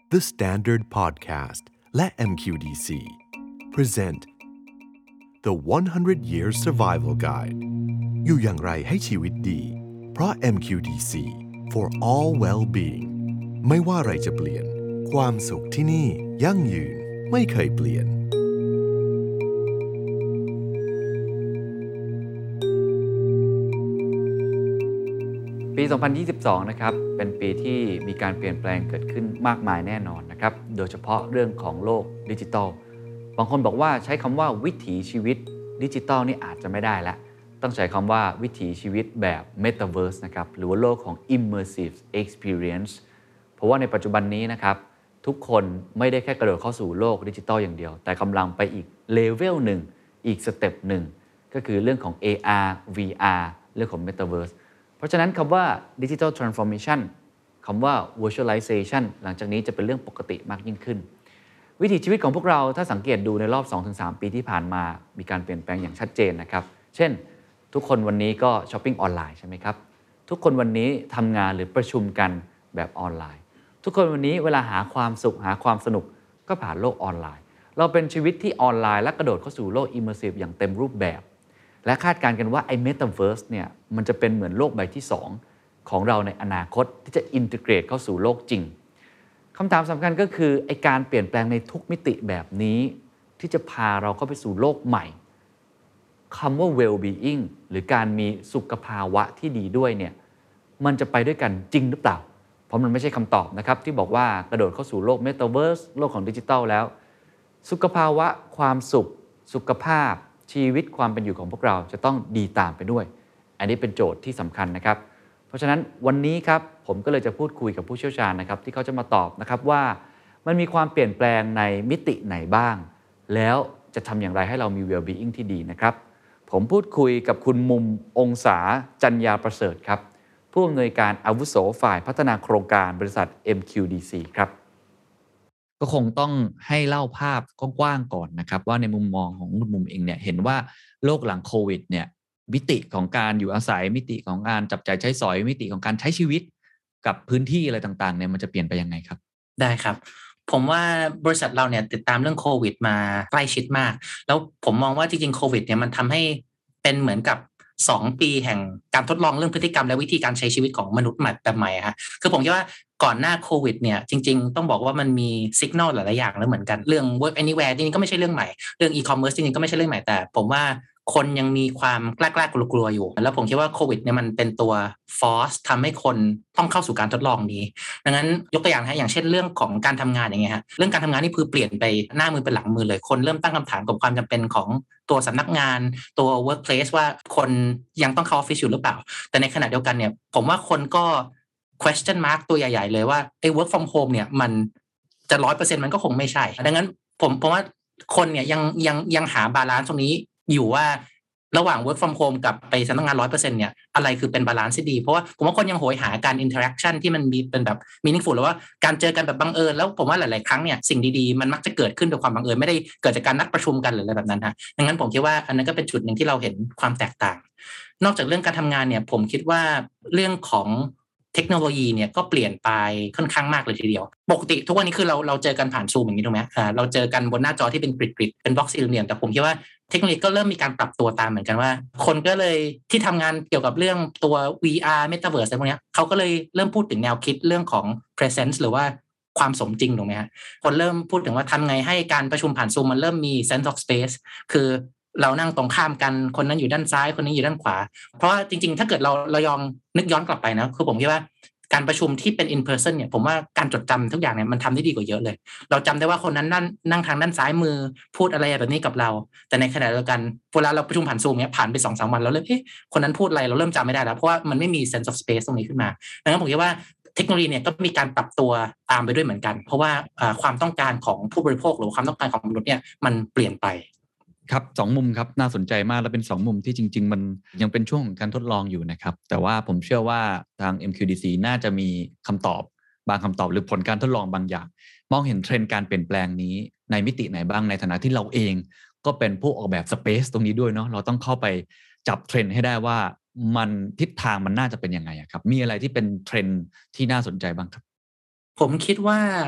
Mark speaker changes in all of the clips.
Speaker 1: The Standard Podcast และ MQDC present The 100 Years Survival Guide อยู่อย่างไรให้ชีวิตดีเพราะ MQDC for all well-being ไม่ว่าอะไรจะเปลี่ยนความสุขที่นี่ยั่งยืนไม่เคยเปลี่ยน
Speaker 2: ปี 2022 นะครับเป็นปีที่มีการเปลี่ยนแปลงเกิดขึ้นมากมายแน่นอนนะครับโดยเฉพาะเรื่องของโลกดิจิทัลบางคนบอกว่าใช้คำว่าวิถีชีวิตดิจิทัลนี่อาจจะไม่ได้แล้วต้องใช้คำว่าวิถีชีวิตแบบ Metaverse นะครับหรือว่าโลกของ Immersive Experience เพราะว่าในปัจจุบันนี้นะครับทุกคนไม่ได้แค่กระโดดเข้าสู่โลกดิจิทัลอย่างเดียวแต่กำลังไปอีกเลเวลหนึ่งอีกสเต็ปหนึ่งก็คือเรื่องของ AR VR เรื่องของ Metaverseเพราะฉะนั้นคำว่า Digital Transformation คำว่า Virtualization หลังจากนี้จะเป็นเรื่องปกติมากยิ่งขึ้นวิถีชีวิตของพวกเราถ้าสังเกตดูในรอบ 2-3 ปีที่ผ่านมามีการเปลี่ยนแปลงอย่างชัดเจนนะครับเช่นทุกคนวันนี้ก็ช้อปปิ้งออนไลน์ใช่ไหมครับทุกคนวันนี้ทำงานหรือประชุมกันแบบออนไลน์ทุกคนวันนี้เวลาหาความสุขหาความสนุกก็ผ่านโลกออนไลน์เราเป็นชีวิตที่ออนไลน์และกระโดดเข้าสู่โลก Immersive อย่างเต็มรูปแบบและคาดการณ์กันว่าไอ้ Metaverse เนี่ยมันจะเป็นเหมือนโลกใบที่2ของเราในอนาคตที่จะอินทิเกรตเข้าสู่โลกจริงคำถามสำคัญก็คือไอ้การเปลี่ยนแปลงในทุกมิติแบบนี้ที่จะพาเราเข้าไปสู่โลกใหม่คำว่า well-being หรือการมีสุขภาวะที่ดีด้วยเนี่ยมันจะไปด้วยกันจริงหรือเปล่าเพราะมันไม่ใช่คำตอบนะครับที่บอกว่ากระโดดเข้าสู่โลก Metaverse โลกของดิจิทัลแล้วสุขภาวะความสุขสุขภาพชีวิตความเป็นอยู่ของพวกเราจะต้องดีตามไปด้วยอันนี้เป็นโจทย์ที่สำคัญนะครับเพราะฉะนั้นวันนี้ครับผมก็เลยจะพูดคุยกับผู้เชี่ยวชาญนะครับที่เขาจะมาตอบนะครับว่ามันมีความเปลี่ยนแปลงในมิติไหนบ้างแล้วจะทำอย่างไรให้เรามี well-being ที่ดีนะครับผมพูดคุยกับคุณมุมองศาจัญญาประเสริฐครับผู้อำนวยการอาวุโสฝ่ายพัฒนาโครงการบริษัท MQDC ครับก็คงต้องให้เล่าภาพกว้างๆก่อนนะครับว่าในมุมมองของคุณมุมเองเนี่ยเห็นว่าโลกหลังโควิดเนี่ยมิติของการอยู่อาศัยมิติของการจับจ่ายใช้สอยมิติของการใช้ชีวิตกับพื้นที่อะไรต่างๆเนี่ยมันจะเปลี่ยนไปยังไงครับ
Speaker 3: ได้ครับผมว่าบริษัทเราเนี่ยติดตามเรื่องโควิดมาใกล้ชิดมากแล้วผมมองว่าจริงๆโควิดเนี่ยมันทำให้เป็นเหมือนกับ2 ปีแห่งการทดลองเรื่องพฤติกรรมและวิธีการใช้ชีวิตของมนุษย์แบบใหม่ฮะคือผมคิดว่าก่อนหน้าโควิดเนี่ยจริงๆต้องบอกว่ามันมีสัญญาณหลายๆอย่างแล้วเหมือนกันเรื่อง work anywhere จริงๆก็ไม่ใช่เรื่องใหม่เรื่อง e-commerce จริงๆก็ไม่ใช่เรื่องใหม่แต่ผมว่าคนยังมีความกล้าๆกลัวๆอยู่แล้วผมคิดว่าโควิดเนี่ยมันเป็นตัว force ทำให้คนต้องเข้าสู่การทดลองนี้ดังนั้นยกตัวอย่างฮะอย่างเช่นเรื่องของการทำงานอย่างเงี้ยฮะเรื่องการทำงานนี่คือเปลี่ยนไปหน้ามือเป็นหลังมือเลยคนเริ่มตั้งคำถามกับความจำเป็นของตัวสำนักงานตัว workplace ว่าคนยังต้องเข้าออฟฟิศอยู่หรือเปล่าแต่ในขณะเดียวกันเนี่ยผมว่าคนก็ question mark ตัวใหญ่ๆเลยว่าไอ้ work from home เนี่ยมันจะ 100% มันก็คงไม่ใช่ดังนั้นผมว่าคนเนี่ยยังหาบาลานซ์ตรงนี้อยู่ว่าระหว่าง work from home กับไปสำนักงาน 100% เนี่ยอะไรคือเป็นบาลานซ์ที่ดีเพราะว่าผมว่าคนยังโหยหาการ interaction ที่มันมีเป็นแบบ meaningful หรือว่าการเจอกันแบบบังเอิญแล้วผมว่าหลายๆครั้งเนี่ยสิ่งดีๆมันมักจะเกิดขึ้นด้วยความบังเอิญไม่ได้เกิดจากการนัดประชุมกันหรืออะไรแบบนั้นฮะดังนั้นผมคิดว่าอันนั้นก็เป็นจุดหนึ่งที่เราเห็นความแตกต่างนอกจากเรื่องการทำงานเนี่ยผมคิดว่าเรื่องของเทคโนโลยีเนี่ยก็เปลี่ยนไปค่อนข้างมากเลยทีเดียวปกติทุกวันนี้คือเราเจอกันผ่านซูมอย่างนี้ถูกไหมเราเจอกันบนหน้าจอที่เป็นกริดเป็นบล็อกสี่เหลี่ยมแต่ผมคิดว่าเทคโนโลยีก็เริ่มมีการปรับตัวตามเหมือนกันว่าคนก็เลยที่ทำงานเกี่ยวกับเรื่องตัว VR Metaverse อะไรพวกนี้เขาก็เลยเริ่มพูดถึงแนวคิดเรื่องของ presence หรือว่าความสมจริงถูกไหมฮะคนเริ่มพูดถึงว่าทำไงให้การประชุมผ่านซูมมันเริ่มมี sense of space คือเรานั่งตรงข้ามกันคนนั้นอยู่ด้านซ้ายคนนี้อยู่ด้านขวาเพราะว่าจริงๆถ้าเกิดเรายองนึกย้อนกลับไปนะคือผมคิดว่าการประชุมที่เป็น in person เนี่ยผมว่าการจดจำทุกอย่างเนี่ยมันทำได้ดีกว่าเยอะเลยเราจำได้ว่าคนนั้นนั่งทางด้านซ้ายมือพูดอะไรแบบนี้กับเราแต่ในขณะเดียวกันเวลาเราประชุมผ่านซูมเนี่ยผ่านไป 2-3 วันแล้วเริ่มคนนั้นพูดอะไรเราเริ่มจำไม่ได้แล้วเพราะว่ามันไม่มี sense of space ตรงนี้ขึ้นมาดังนั้นผมคิดว่าเทคโนโลยีเนี่ยก็มีการปรับตัวตามไปด้วยเหมือนกันเพราะว่าความต้องการของผู้บริโภคหรือความต้องการของมนุษย์เนี่ยมันเปลี่ยนไป
Speaker 2: ครับ2มุมครับน่าสนใจมากและเป็น2มุมที่จริงๆมันยังเป็นช่วงของการทดลองอยู่นะครับแต่ว่าผมเชื่อว่าทาง MQDC น่าจะมีคำตอบบางคำตอบหรือผลการทดลองบางอย่างมองเห็นเทรนด์การเปลี่ยนแปลงนี้ในมิติไหนบ้างในฐานะที่เราเองก็เป็นผู้ออกแบบสเปซตรงนี้ด้วยเนาะเราต้องเข้าไปจับเทรนด์ให้ได้ว่ามันทิศทางมันน่าจะเป็นยังไงครับมีอะไรที่เป็นเทรนด์ที่น่าสนใจบ้างครับ
Speaker 3: ผมคิดว่า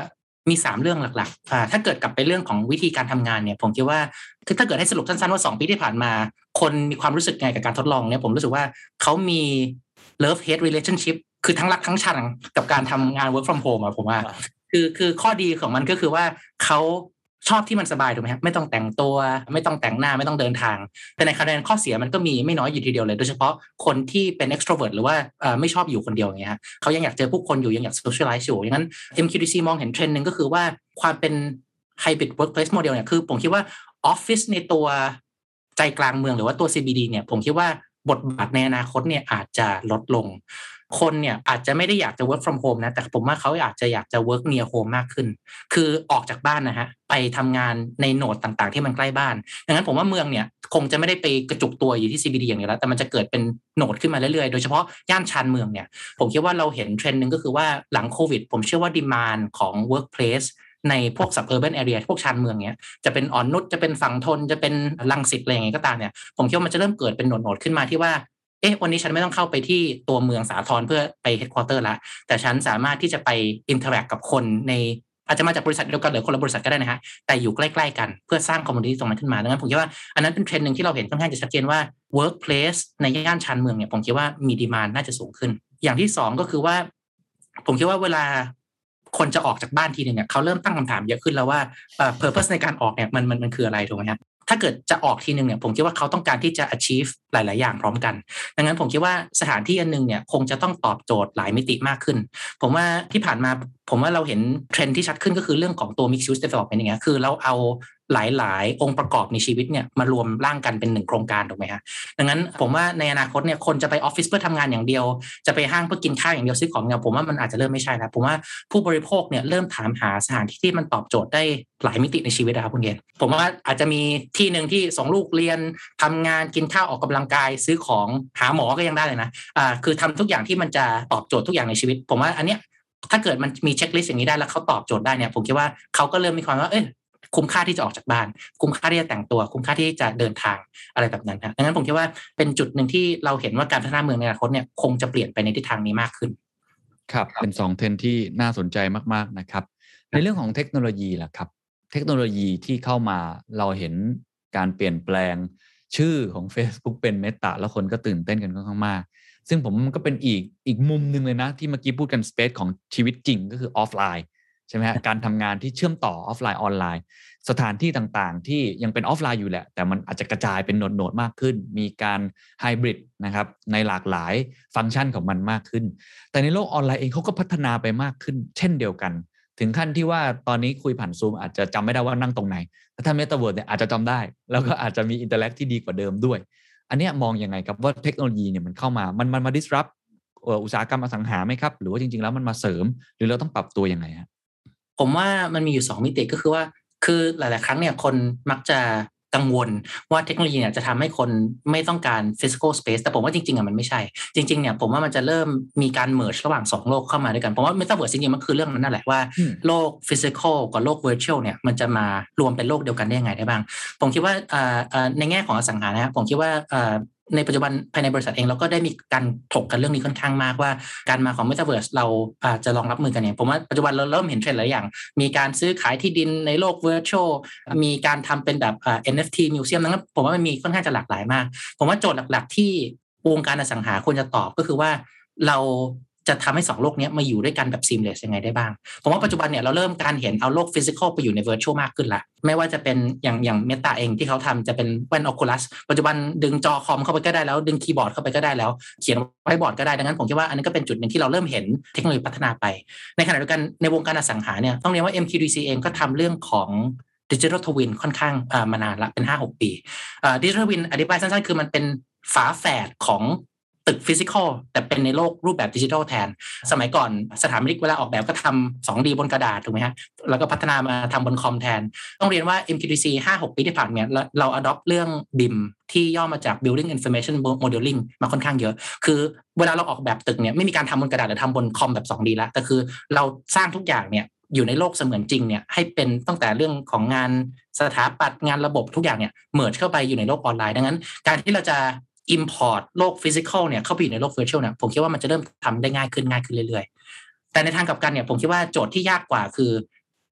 Speaker 3: มี3เรื่องหลักๆถ้าเกิดกลับไปเรื่องของวิธีการทำงานเนี่ยผมคิดว่าถ้าเกิดให้สรุปสั้นๆว่า2ปีที่ผ่านมาคนมีความรู้สึกไงกับการทดลองเนี่ยผมรู้สึกว่าเขามี love hate relationship คือทั้งรักทั้งชังกับการทำงาน work from home ผมว่าคือข้อดีของมันก็คือว่าเขาชอบที่มันสบายถูกไหมครับไม่ต้องแต่งตัวไม่ต้องแต่งหน้าไม่ต้องเดินทางแต่ในขณะนั้นข้อเสียมันก็มีไม่น้อยอยู่ทีเดียวเลยโดยเฉพาะคนที่เป็น extrovert หรือว่าไม่ชอบอยู่คนเดียวอย่างเงี้ยเขายังอยากเจอผู้คนอยู่ยังอยาก socialize อยู่อย่างนั้น MQDC มองเห็นเทรนด์นึงก็คือว่าความเป็น hybrid workplace model เนี่ยคือผมคิดว่าออฟฟิศในตัวใจกลางเมืองหรือว่าตัว CBD เนี่ยผมคิดว่าบทบาทในอนาคตเนี่ยอาจจะลดลงคนเนี่ยอาจจะไม่ได้อยากจะ work from home นะแต่ผมว่าเขาอยากจะ work near home มากขึ้นคือออกจากบ้านนะฮะไปทำงานในโหนดต่างๆที่มันใกล้บ้านดังนั้นผมว่าเมืองเนี่ยคงจะไม่ได้ไปกระจุกตัวอยู่ที่ CBD อย่างเดียวแล้วแต่มันจะเกิดเป็นโหนดขึ้นมาเรื่อยๆโดยเฉพาะย่านชานเมืองเนี่ยผมคิดว่าเราเห็นเทรนด์นึงก็คือว่าหลังโควิดผมเชื่อว่า demand ของ workplace ในพวก suburban area พวกชานเมืองเนี้ยจะเป็นอ่อนนุชจะเป็นฝั่งทนจะเป็นรังสิตอะไรอย่างเงี้ยก็ตามเนี่ยผมคิดว่ามันจะเริ่มเกิดเป็นโหนดๆขึ้นมาที่ว่าวันนี้ฉันไม่ต้องเข้าไปที่ตัวเมืองสาทรเพื่อไป headquarter ละแต่ฉันสามารถที่จะไป interact กับคนในอาจจะมาจากบริษัทเดียวกันหรือคนละบริษัทก็ได้นะฮะแต่อยู่ใกล้ๆกันเพื่อสร้าง community ตรงนั้นขึ้นมาดังนั้นผมคิดว่าอันนั้นเป็นเทรนด์นึงที่เราเห็นค่อนข้างจะชัดเจนว่า workplace ในย่านชานเมืองเนี่ยผมคิดว่ามี demand น่าจะสูงขึ้นอย่างที่2ก็คือว่าผมคิดว่าเวลาคนจะออกจากบ้านทีนึงเนี่ยเขาเริ่มตั้งคำถามเยอะขึ้นแล้วว่าpurpose ในการออกเนี่ยมันคืออะไรถูกไหมครับถ้าเกิดจะออกทีนึงเนี่ยผมคิดว่าเขาต้องการที่จะ achieve หลายๆอย่างพร้อมกันดังนั้นผมคิดว่าสถานที่อันนึงเนี่ยคงจะต้องตอบโจทย์หลายมิติมากขึ้นผมว่าที่ผ่านมาผมว่าเราเห็นเทรนด์ที่ชัดขึ้นก็คือเรื่องของตัว mixed use development อย่างเงี้ยคือเราเอาหลายๆองค์ประกอบในชีวิตเนี่ยมารวมร่างกันเป็น1โครงการถูกไหมฮะดังนั้นผมว่าในอนาคตเนี่ยคนจะไปออฟฟิศเพื่อทำงานอย่างเดียวจะไปห้างเพื่อกินข้าวอย่างเดียวซื้อของเนี่ยผมว่ามันอาจจะเริ่มไม่ใช่แล้วผมว่าผู้บริโภคเนี่ยเริ่มถามหาสถานที่ที่มันตอบโจทย์ได้หลายมิติในชีวิตนะครับคุณเกณฑ์ผมว่าอาจจะมีที่นึงที่ส่งลูกเรียนทำงานกินข้าวออกกำลังกายซื้อของหาหมอก็ยังได้เลยนะคือทำทุกอย่างที่มันจะตอบโจทย์ทุกอย่างในชีวิตผมว่าอันเนี้ยถ้าเกิดมันมีเช็คลิสต์อย่างนี้ได้แล้วเขาตอบโจทย์ได้เนี่ยผมคิดว่าเขาก็เริ่มมีความว่าคุ้มค่าที่จะออกจากบ้านคุ้มค่าที่จะแต่งตัวคุ้มค่าที่จะเดินทางอะไรแบบนั้นครับดังนั้นผมคิดว่าเป็นจุดหนึ่งที่เราเห็นว่าการพัฒนาเมืองในอนาคตเนี่ยคงจะเปลี่ยนไปในทิศทางนี้มากขึ้น
Speaker 2: ครับเป็น2เทรนด์ที่น่าสนใจมากๆนะครับในเรื่องของเทคโนโลยีล่ะครับเทคโนโลยีที่เข้ามาเราเห็นการเปลี่ยนแปลงชื่อของ Facebook เป็น Meta แล้วคนก็ตื่นเต้นกันค่อนข้างมากซึ่งผมมันก็เป็นอีกมุมนึงเลยนะที่เมื่อกี้พูดกันสเปซของชีวิตจริงก็คือออฟไลน์ใช่ไหมฮะการทำงานที่เชื่อมต่อออฟไลน์ออนไลน์สถานที่ต่างๆที่ยังเป็นออฟไลน์อยู่แหละแต่มันอาจจะกระจายเป็นโหนดๆมากขึ้นมีการไฮบริดนะครับในหลากหลายฟังก์ชันของมันมากขึ้นแต่ในโลกออนไลน์เองเขาก็พัฒนาไปมากขึ้นเช่นเดียวกันถึงขั้นที่ว่าตอนนี้คุยผ่านซูมอาจจะจำไม่ได้ว่านั่งตรงไหนแต่ถ้าเมตาเวิร์สเนี่ยอาจจะจำได้แล้วก็อาจจะมีอินเตอร์แอคที่ดีกว่าเดิมด้วยอันนี้มองยังไงครับว่าเทคโนโลยีเนี่ยมันเข้ามามันมา disrupt อุตสาหกรรมอสังหาไหมครับหรือว่าจริงๆแล้วมันมาเสริมหรือเราต้องปรับตัวยังไงฮะ
Speaker 3: ผมว่ามันมีอยู่2มิติก็คือว่าคือหลายๆครั้งเนี่ยคนมักจะกังวลว่าเทคโนโลยีเนี่ยจะทำให้คนไม่ต้องการ physical space แต่ผมว่าจริงๆมันไม่ใช่จริงๆเนี่ยผมว่ามันจะเริ่มมีการ merge ระหว่าง2โลกเข้ามาด้วยกันผมว่า metaverse จริงๆมันคือเรื่องนั้นนั่นแหละว่าโลก physical กับโลก virtual เนี่ยมันจะมารวมเป็นโลกเดียวกันได้ยังไงได้บ้างผมคิดว่าในแง่ของอสังหานะครับผมคิดว่าในปัจจุบันภายในบริษัทเองเราก็ได้มีการถกกันเรื่องนี้ค่อนข้างมากว่าการมาของ Metaverse เราจะลองรับมือกันเนี่ยผมว่าปัจจุบันเราเริ่มเห็นเทรนด์หลายอย่างมีการซื้อขายที่ดินในโลก Virtual มีการทำเป็นแบบ NFT Museum นั้นผมว่ามันมีค่อนข้างจะหลากหลายมากผมว่าโจทย์หลักๆที่วงการอสังหาควรจะตอบก็คือว่าเราจะทำให้2โลกนี้มาอยู่ด้วยกันแบบ seamless ยังไงได้บ้างผมว่าปัจจุบันเนี่ยเราเริ่มการเห็นเอาโลก physical ไปอยู่ใน virtual มากขึ้นละไม่ว่าจะเป็นอย่าง Meta เองที่เขาทำจะเป็นแว่น Oculus ปัจจุบันดึงจอคอมเข้าไปก็ได้แล้วดึงคีย์บอร์ดเข้าไปก็ได้แล้วเขียนไว้บอร์ดก็ได้ดังนั้นผมคิดว่าอันนี้ก็เป็นจุดหนึ่งที่เราเริ่มเห็นเทคโนโลยีพัฒนาไปในขณะเดียวกันในวงการอสังหาเนี่ยต้องเรียนว่า MQDC เองก็ทำเรื่องของ Digital Twin ค่อนข้างมานานละเป็น 5-6 ปี Digital Twin อธิบายสั้นๆคือมันเป็นฝาแฝดของตึกฟิสิกอลแต่เป็นในโลกรูปแบบดิจิทัลแทนสมัยก่อนสถาปนิกเวลาออกแบบก็ทำ 2D บนกระดาษถูกไหมฮะแล้วก็พัฒนามาทำบนคอมแทนต้องเรียนว่า MQDC 5-6 ปีที่ผ่านมาเรา adopt เรื่อง BIM ที่ย่อมาจาก Building Information Modeling มาค่อนข้างเยอะคือเวลาเราออกแบบตึกเนี่ยไม่มีการทำบนกระดาษหรือทำบนคอมแบบ 2D แล้วแต่คือเราสร้างทุกอย่างเนี่ยอยู่ในโลกเสมือนจริงเนี่ยให้เป็นตั้งแต่เรื่องของงานสถาปัตย์งานระบบทุกอย่างเนี่ยเมิร์จเข้าไปอยู่ในโลกออนไลน์ดังนั้นการที่เราจะimport โลก physical เนี่ยเข้าไปอยู่ในโลก virtual เนี่ยผมคิดว่ามันจะเริ่มทำได้ง่ายขึ้นเรื่อยๆแต่ในทางกลับกันเนี่ยผมคิดว่าโจทย์ที่ยากกว่าคือ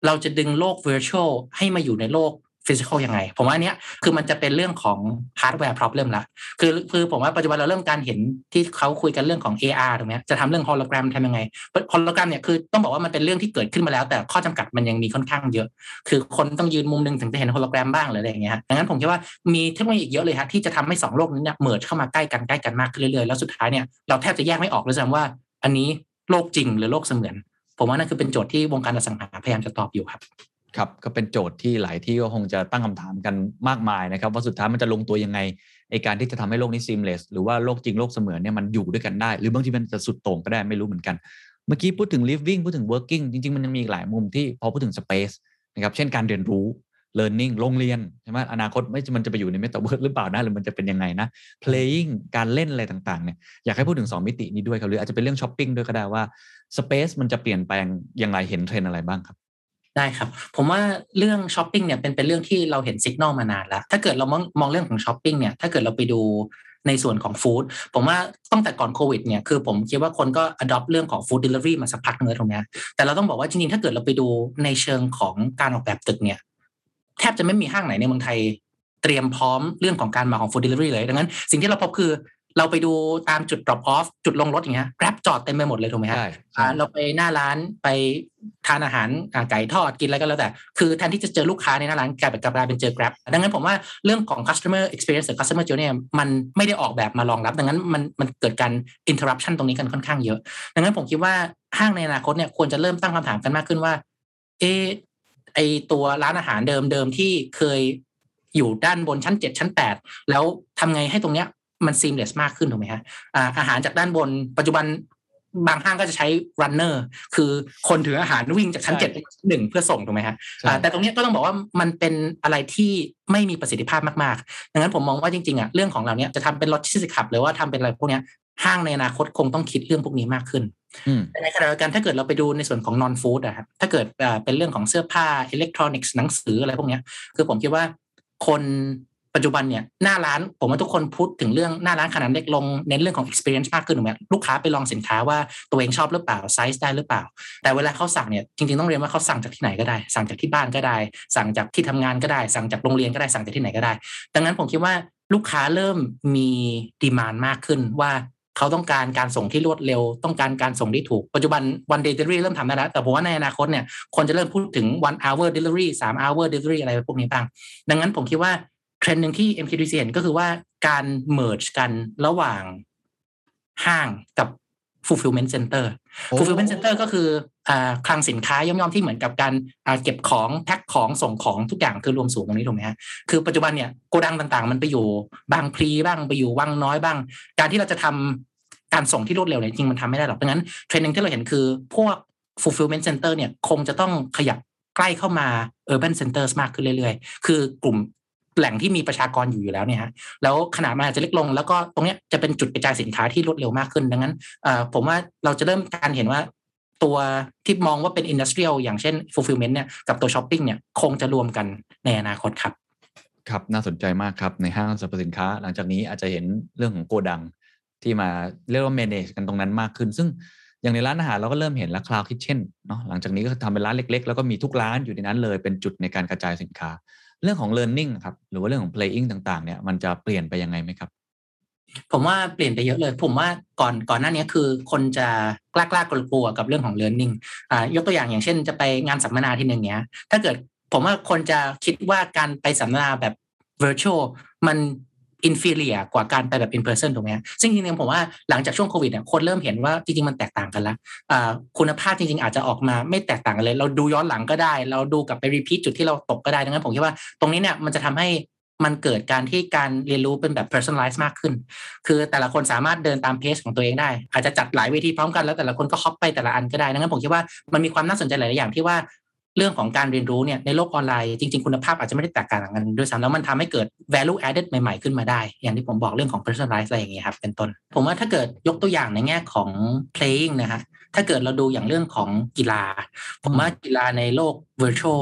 Speaker 3: เราจะดึงโลก virtual ให้มาอยู่ในโลก physical ยังไงผมว่าอันเนี้ยคือมันจะเป็นเรื่องของ hardware problem ละคือผมว่าปัจจุบันเราเริ่มการเห็นที่เขาคุยกันเรื่องของ AR ถูกไหมจะทำเรื่อง hologram ทำยังไง hologram เนี่ยคือต้องบอกว่ามันเป็นเรื่องที่เกิดขึ้นมาแล้วแต่ข้อจำกัดมันยังมีค่อนข้างเยอะคือคนต้องยืนมุมนึงถึงจะเห็น hologram บ้างหรืออะไรอย่างเงี้ยดังนั้นผมคิดว่ามีเทคโนโลยีอีกเยอะเลยฮะที่จะทำให้2โลกนี้เนี่ย merge เข้ามาใกล้กันมากขึ้นเรื่อยๆแล้วสุดท้ายเนี่ยเราแทบจะแยกไม่ออกเลยซ้ำว่าอันนี้โลกจริงหรือโลกเสมือนผมว่านั่นคือเป็นโจทย์ที่วงการอสังหาพยายามจะตอบอยู่ครับ
Speaker 4: ครับก็เป็นโจทย์ที่หลายที่ก็คงจะตั้งคำถามกันมากมายนะครับว่าสุดท้ายมันจะลงตัวยังไงในการที่จะทำให้โลกนี้ seamless หรือว่าโลกจริงโลกเสมือนเนี่ยมันอยู่ด้วยกันได้หรือบางทีมันจะสุดโต่งก็ได้ไม่รู้เหมือนกันเมื่อกี้พูดถึง living พูดถึง working จริงๆมันยังมีหลายมุมที่พอพูดถึง space นะครับเช่นการเรียนรู้ learning โรงเรียนใช่ไหมอนาคตมันจะไปอยู่ใน metaverse หรือเปล่านะหรือมันจะเป็นยังไงนะ playing การเล่นอะไรต่างๆเนี่ยอยากให้พูดถึง2มิตินี้ด้วยครับหรืออาจจะเป็นเรื่อง shopping ด้วยก็ได้ว่า space มันจะเปลี่ยนแปลงยังไงเห็นเทรนด์อะไรบ้างครับ
Speaker 3: ได้ครับผมว่าเรื่องช้อปปิ้งเนี่ยเป็นเรื่องที่เราเห็นสัญญาณมานานแล้วถ้าเกิดเรามองเรื่องของช้อปปิ้งเนี่ยถ้าเกิดเราไปดูในส่วนของฟู้ดผมว่าตั้งแต่ก่อนโควิดเนี่ยคือผมคิดว่าคนก็ adopt เรื่องของ food delivery มาสักพักนึงแล้วตรงนี้แต่เราต้องบอกว่าจริงๆถ้าเกิดเราไปดูในเชิงของการออกแบบตึกเนี่ยแทบจะไม่มีห้างไหนในเมืองไทยเตรียมพร้อมเรื่องของการมาของ food delivery เลยดังนั้นสิ่งที่เราพบคือเราไปดูตามจุด drop off จุดลงรถอย่างเงี้ย Grab จอดเต็มไปหมดเลยถูกไหมครับเราไปหน้าร้านไปทานอาหารไก่ทอดกินอะไรก็แล้วแต่คือแทนที่จะเจอลูกค้าในหน้าร้านกลายเป็นเจอ Grab ดังนั้นผมว่าเรื่องของ customer experience หรือ customer journey มันไม่ได้ออกแบบมารองรับดังนั้นมันเกิดการ interruption ตรงนี้กันค่อนข้างเยอะดังนั้นผมคิดว่าห้างในอนาคตเนี่ยควรจะเริ่มตั้งคำถามกันมากขึ้นว่าไอตัวร้านอาหารเดิมที่เคยอยู่ด้านบนชั้น7ชั้น8แล้วทำไงให้ตรงเนี้ยมัน seamless มากขึ้นถูกไหมฮะอาหารจากด้านบนปัจจุบันบางห้างก็จะใช้ runner คือคนถืออาหารวิ่งจากชั้น7ไปชั้น1เพื่อส่งถูกไหมฮะแต่ตรงนี้ก็ต้องบอกว่ามันเป็นอะไรที่ไม่มีประสิทธิภาพมากๆดังนั้นผมมองว่าจริงๆเรื่องของเราเนี้ยจะทำเป็น logistics hub หรือว่าทำเป็นอะไรพวกนี้ห้างในอนาคตคงต้องคิดเรื่องพวกนี้มากขึ้นแต่ในขณะเดียวกันถ้าเกิดเราไปดูในส่วนของ non food ครับถ้าเกิดเป็นเรื่องของเสื้อผ้า electronics หนังสืออะไรพวกนี้คือผมคิดว่าคนปัจจุบันเนี่ยหน้าร้านผมว่าทุกคนพูดถึงเรื่องหน้าร้านขนาดเล็กลงเน้นเรื่องของ experience มากขึ้นถูกไหมลูกค้าไปลองสินค้าว่าตัวเองชอบหรือเปล่าไซส์ได้หรือเปล่าแต่เวลาเขาสั่งเนี่ยจริงๆต้องเรียนว่าเขาสั่งจากที่ไหนก็ได้สั่งจากที่บ้านก็ได้สั่งจากที่ทำงานก็ได้สั่งจากโรงเรียนก็ได้สั่งจากที่ไหนก็ได้ดังนั้นผมคิดว่าลูกค้าเริ่มมีดีมานด์มากขึ้นว่าเขาต้องการการส่งที่รวดเร็วต้องการการส่งที่ถูกปัจจุบัน one day delivery เริ่มทำได้แล้วแต่ผมว่าในอนาคตเนี่ยคนจะเริ่มพูดถึง one hour delivery 3 hour delivery อะไรพวกนี้บ้างดังนั้นผมคิดว่าเทรนด์หนึ่งที่ MQDC เห็นก็คือว่าการ merge กันระหว่างห้างกับ fulfillment center fulfillment center ก็คือคลังสินค้าย่อมๆที่เหมือนกับการเก็บของแพ็คของส่งของทุกอย่างคือรวมศูนย์ตรงนี้ถูกไหมฮะคือปัจจุบันเนี่ยโกดังต่างๆมันไปอยู่บางพลีบ้างไปอยู่วังน้อยบ้างการที่เราจะทำการส่งที่รวดเร็วเนี่ยจริงมันทำไม่ได้หรอกดังนั้นเทรนด์นึงที่เราเห็นคือพวก fulfillment center เนี่ยคงจะต้องขยับใกล้เข้ามา urban centers มากขึ้นเรื่อยๆคือกลุ่มแหล่งที่มีประชากรอยู่แล้วเนี่ยฮะแล้วขนาดมันอาจจะเล็กลงแล้วก็ตรงนี้จะเป็นจุดกระจายสินค้าที่รวดเร็วมากขึ้นดังนั้นผมว่าเราจะเริ่มการเห็นว่าตัวที่มองว่าเป็น industrial อย่างเช่น fulfillment เนี่ยกับตัว shopping เนี่ยคงจะรวมกันในอนาคตครับ
Speaker 4: ครับน่าสนใจมากครับในห้างสรรพสินค้าหลังจากนี้อาจจะเห็นเรื่องของโกดังที่มาเรียกว่า manage กันตรงนั้นมากขึ้นซึ่งอย่างในร้านอาหารเราก็เริ่มเห็นแล้ว cloud kitchen เนาะหลังจากนี้ก็ทำเป็นร้านเล็กๆแล้วก็มีทุกร้านอยู่ในนั้นเลยเป็นจุดในการกระจายสินค้าเรื่องของ learning ครับหรือว่าเรื่องของ playing ต่างๆเนี่ยมันจะเปลี่ยนไปยังไงไหมครับ
Speaker 3: ผมว่าเปลี่ยนไปเยอะเลยผมว่าก่อนหน้านี้คือคนจะกล้ากลัวกับเรื่องของ learning ยกตัวอย่างเช่นจะไปงานสัมมนาที่หนึ่งเนี้ยถ้าเกิดผมว่าคนจะคิดว่าการไปสัมมนาแบบ virtual มัน inferior กว่าการไปแบบ in person ถูกไหมซึ่งจริงๆผมว่าหลังจากช่วงโควิดเนี่ยคนเริ่มเห็นว่าจริงๆมันแตกต่างกันแล้วคุณภาพจริงๆอาจจะออกมาไม่แตกต่างกันเลยเราดูย้อนหลังก็ได้เราดูกลับไป repeat จุดที่เราตกก็ได้ดังนั้นผมคิดว่าตรงนี้เนี่ยมันจะทำให้มันเกิดการที่การเรียนรู้เป็นแบบ personalize มากขึ้นคือแต่ละคนสามารถเดินตามเพจของตัวเองได้อาจจะจัดหลายเวทีพร้อมกันแล้วแต่ละคนก็ copy ไปแต่ละอันก็ได้ดังนั้นผมคิดว่ามันมีความน่าสนใจหลายอย่างที่ว่าเรื่องของการเรียนรู้เนี่ยในโลกออนไลน์จริงๆคุณภาพอาจจะไม่ได้แตกต่างกันด้วยซ้ำแล้วมันทำให้เกิด value added ใหม่ๆขึ้นมาได้อย่างที่ผมบอกเรื่องของ personalize อะไรอย่างเงี้ยครับเป็นต้นผมว่าถ้าเกิดยกตัวอย่างในแง่ของ playing นะฮะถ้าเกิดเราดูอย่างเรื่องของกีฬาผมว่ากีฬาในโลก virtual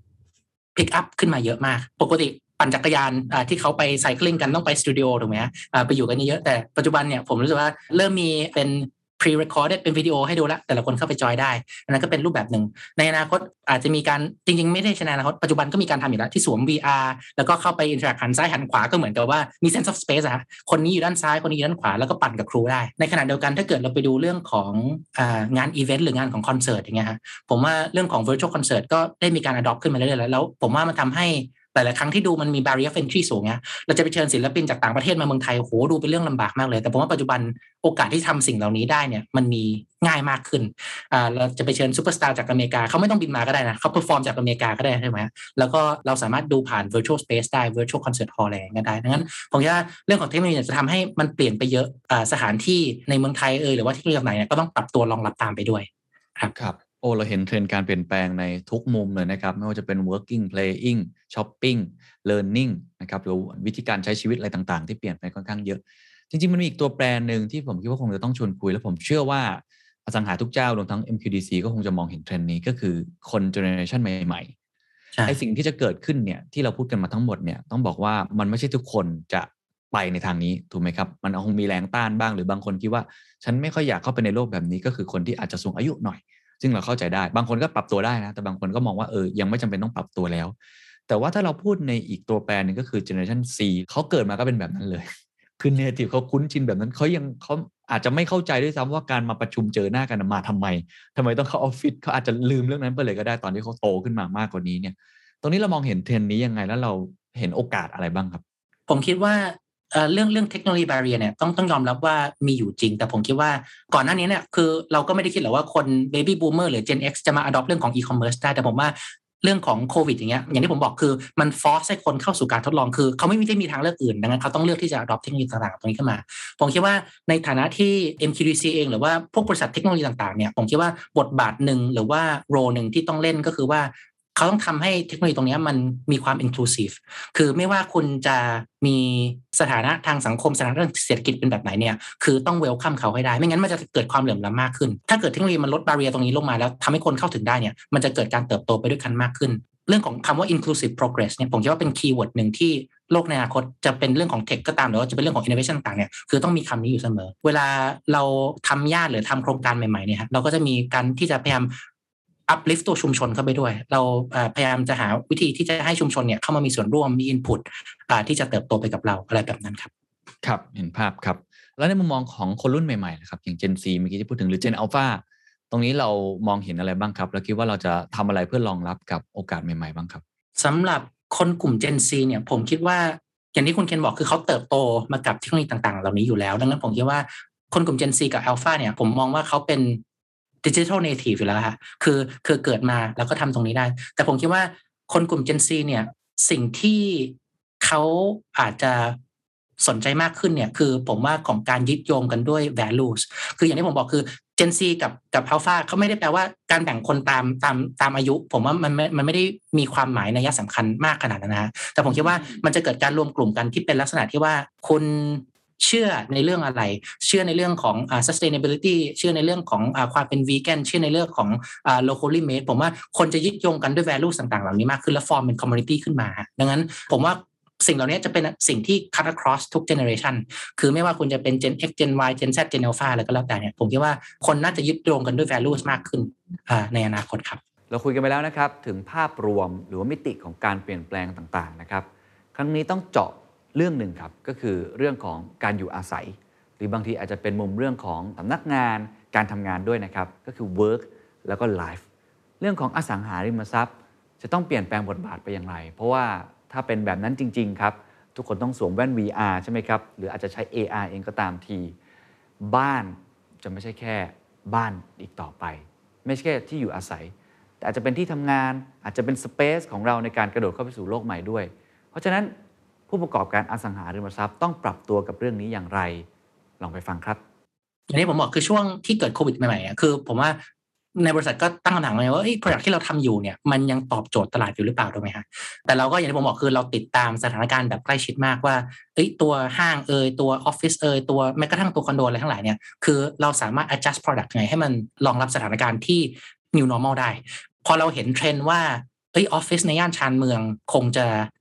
Speaker 3: pick up ขึ้นมาเยอะมากปกติปั่นจักรยานที่เขาไปไซคลิงกันต้องไปสตูดิโอถูกไหมฮะไปอยู่กันเยอะแต่ปัจจุบันเนี่ยผมรู้สึกว่าเริ่มมีเป็น pre-recorded เป็นวิดีโอให้ดูแล้วแต่ละคนเข้าไปจอยได้อันนั้นก็เป็นรูปแบบหนึ่งในอนาคตอาจจะมีการจริงๆไม่ได้ในอนาคตปัจจุบันก็มีการทำอยู่แล้วที่สวม VR แล้วก็เข้าไป interact หันซ้ายหันขวาก็เหมือนกับว่ามี sense of space อะคนนี้อยู่ด้านซ้ายคนนี้อยู่ด้านขวาแล้วก็ปั่นกับครูได้ในขณะเดียวกันถ้าเกิดเราไปดูเรื่องของงานอีเวนต์หรืองานของคอนเสิร์ตอย่างเงี้ยฮะผมว่าเรื่องของ virtual concert ก็ได้มีการ adopt ขึ้นมาเรื่อยๆแล้วผมว่ามันทำให้หลายๆครั้งที่ดูมันมี barrier of entry สูงเนี่ยเราจะไปเชิญศิลปินจากต่างประเทศมาเมืองไทยโหดูเป็นเรื่องลำบากมากเลยแต่ผมว่าปัจจุบันโอกาสที่ทำสิ่งเหล่านี้ได้เนี่ยมันมีง่ายมากขึ้นเราจะไปเชิญซูเปอร์สตาร์จากอเมริกาเขาไม่ต้องบินมาก็ได้นะเขาเพอร์ฟอร์มจากอเมริกาก็ได้ใช่ไหมแล้วก็เราสามารถดูผ่าน virtual space ได้ virtual concert hall อะไรก็ได้ดังนั้นผมว่าเรื่องของเทคโนโลยีจะทำให้มันเปลี่ยนไปเยอะสถานที่ในเมืองไทยหรือว่าที่เรื่องไหนเนี่ยก็ต้องปรับตัวรองรับตามไปด้วย
Speaker 4: ครับโอ้เราเห็นเทรนด์การเปลี่ยนแปลงในทุกมุมเลยนะครับไม่ว่าจะเป็น working playing shopping learning นะครับหรือวิธีการใช้ชีวิตอะไรต่างๆที่เปลี่ยนไปค่อนข้างเยอะจริงๆมันมีอีกตัวแปรหนึ่งที่ผมคิดว่าคงจะต้องชวนคุยแล้วผมเชื่อว่าอสังหาทุกเจ้ารวมทั้ง MQDC ก็คงจะมองเห็นเทรนด์นี้ก็คือคนเจเนอเรชันใหม่ๆไอ้สิ่งที่จะเกิดขึ้นเนี่ยที่เราพูดกันมาทั้งหมดเนี่ยต้องบอกว่ามันไม่ใช่ทุกคนจะไปในทางนี้ถูกไหมครับมันคงมีแรงต้านบ้างหรือบางคนคิดว่าฉันไม่ค่อยอยากเข้าไปในโลกแบบนี้ก็คือคนที่อาจจะสูงอายุหน่อยซึ่งเราเข้าใจได้บางคนก็ปรับตัวได้นะแต่บางคนก็มองว่ายังไม่จำเป็นต้องปรับตัวแล้วแต่ว่าถ้าเราพูดในอีกตัวแปรนึงก็คือ Generation C เขาเกิดมาก็เป็นแบบนั้นเลยคือ native เขาคุ้นชินแบบนั้นเขาอาจจะไม่เข้าใจด้วยซ้ำว่าการมาประชุมเจอหน้ากันมาทำไมต้องเข้าออฟฟิศเขาอาจจะลืมเรื่องนั้นไปเลยก็ได้ตอนที่เขาโตขึ้นมามากกว่านี้เนี่ยตรงนี้เรามองเห็นเทรนด์นี้ยังไงแล้วเราเห็นโอกาสอะไรบ้างครับ
Speaker 3: ผมคิดว่าเรื่องเทคโนโลยี barrier เนี่ยต้องยอมรับว่ามีอยู่จริงแต่ผมคิดว่าก่อนหน้านี้เนี่ยคือเราก็ไม่ได้คิดหรอกว่าคน baby boomer หรือ Gen X จะมา adopt เรื่องของ e-commerce ได้แต่ผมว่าเรื่องของโควิดอย่างที่ผมบอกคือมัน force ให้คนเข้าสู่การทดลองคือเขาไม่ได้มีทางเลือกอื่นดังนั้นเขาต้องเลือกที่จะ adopt เทคโนโลยีต่างๆตรงนี้ขึ้นมาผมคิดว่าในฐานะที่ MQDC เองหรือว่าพวกบริษัทเทคโนโลยีต่างๆเนี่ยผมคิดว่าบทบาทหนึ่งหรือว่า role หนึ่งที่ต้องเล่นก็คือว่าเขาต้องทำให้เทคโนโลยีตรงนี้มันมีความ inclusive คือไม่ว่าคุณจะมีสถานะทางสังคมสถานะเศรษฐกิจเป็นแบบไหนเนี่ยคือต้อง welcome เขาให้ได้ไม่งั้นมันจะเกิดความเหลื่อมล้ำมากขึ้นถ้าเกิดเทคโนโลยีมันลด barrier ตรงนี้ลงมาแล้วทำให้คนเข้าถึงได้เนี่ยมันจะเกิดการเติบโตไปด้วยกันมากขึ้นเรื่องของคำว่า inclusive progress เนี่ยผมคิดว่าเป็นคีย์เวิร์ดหนึ่งที่โลกในอนาคตจะเป็นเรื่องของเทคก็ตามหรือว่าจะเป็นเรื่องของ innovation ต่างๆเนี่ยคือต้องมีคำนี้อยู่เสมอเวลาเราทำญาติหรือทำโครงการใหม่ๆเนี่ยเราก็จะมีการที่จะพยายามuplift ตัวชุมชนเข้าไปด้วยเราพยายามจะหาวิธีที่จะให้ชุมชนเนี่ยเข้ามามีส่วนร่วมมี input ที่จะเติบโตไปกับเราอะไรแบบนั้นครับ
Speaker 4: ครับเห็นภาพครับแล้วในมุมมองของคนรุ่นใหม่ๆนะครับอย่าง Gen Z เมื่อกี้ที่พูดถึงหรือ Gen Alpha ตรงนี้เรามองเห็นอะไรบ้างครับแล้วคิดว่าเราจะทำอะไรเพื่อรองรับกับโอกาสใหม่ๆบ้างครับ
Speaker 3: สำหรับคนกลุ่ม Gen Z เนี่ยผมคิดว่าอย่างที่คุณเคนบอกคือเขาเติบโตมากับเทคโนโลยีต่างๆเหล่านี้อยู่แล้วดังนั้นผมคิดว่าคนกลุ่ม Gen Z กับ Alpha เนี่ยผมมองว่าเขาเป็นdigital native อยู่แล้วค่ะคือเกิดมาแล้วก็ทำตรงนี้ได้แต่ผมคิดว่าคนกลุ่ม Gen Z เนี่ยสิ่งที่เขาอาจจะสนใจมากขึ้นเนี่ยคือผมว่าของการยึดโยงกันด้วย values คืออย่างที่ผมบอกคือ Gen Z กับ Alpha เขาไม่ได้แปลว่าการแบ่งคนตามอายุผมว่ามันไม่ได้มีความหมายนัยสำคัญมากขนาดนั้นนะแต่ผมคิดว่ามันจะเกิดการรวมกลุ่มกันที่เป็นลักษณะที่ว่าคุณเชื่อในเรื่องอะไรเชื่อในเรื่องของsustainability เชื่อในเรื่องของความเป็น vegan เชื่อในเรื่องของ locally made ผมว่าคนจะยึดโยงกันด้วย value ต่างๆเหล่านี้มากขึ้นและ form เป็น community ขึ้นมาดังนั้นผมว่าสิ่งเหล่านี้จะเป็นสิ่งที่ cut across ทุก generation คือไม่ว่าคุณจะเป็น Gen X Gen Y Gen Z Gen Alpha อะไรก็แล้วแต่เนี่ยผมคิดว่าคนน่าจะยึดโยงกันด้วย values มากขึ้นในอนาคตครับ
Speaker 2: เราคุยกันไปแล้วนะครับถึงภาพรวมหรือว่ามิติของการเปลี่ยนแปลงต่างๆนะครับครั้งนี้ต้องเจาะเรื่องหนึ่งครับก็คือเรื่องของการอยู่อาศัยหรือบางทีอาจจะเป็นมุมเรื่องของสำนักงานการทำงานด้วยนะครับก็คือ work แล้วก็ life เรื่องของอสังหาริมทรัพย์จะต้องเปลี่ยนแปลงบทบาทไปอย่างไรเพราะว่าถ้าเป็นแบบนั้นจริงๆครับทุกคนต้องสวมแว่น VR ใช่ไหมครับหรืออาจจะใช้ AR เองก็ตามทีบ้านจะไม่ใช่แค่บ้านอีกต่อไปไม่ใช่แค่ที่อยู่อาศัยแต่อาจจะเป็นที่ทำงานอาจจะเป็นสเปซของเราในการกระโดดเข้าไปสู่โลกใหม่ด้วยเพราะฉะนั้นผู้ประกอบการอสังหาริมทรัพย์ต้องปรับตัวกับเรื่องนี้อย่างไรลองไปฟังครับ
Speaker 3: อย่างที่ผมบอกคือช่วงที่เกิดโควิดใหม่ๆคือผมว่าในบริษัทก็ตั้งคำถามเลยว่าproduct ที่เราทำอยู่เนี่ยมันยังตอบโจทย์ตลาดอยู่หรือเปล่าถูกไหมฮะแต่เราก็อย่างที่ผมบอกคือเราติดตามสถานการณ์แบบใกล้ชิดมากว่าตัวห้างตัวออฟฟิศตัวแม้กระทั่งตัวคอนโดอะไรทั้งหลายเนี่ยคือเราสามารถ adjust product ไงให้มันรองรับสถานการณ์ที่ new normal ได้พอเราเห็นเทรนด์ว่าออฟฟิศในย่านชานเมืองคงจะ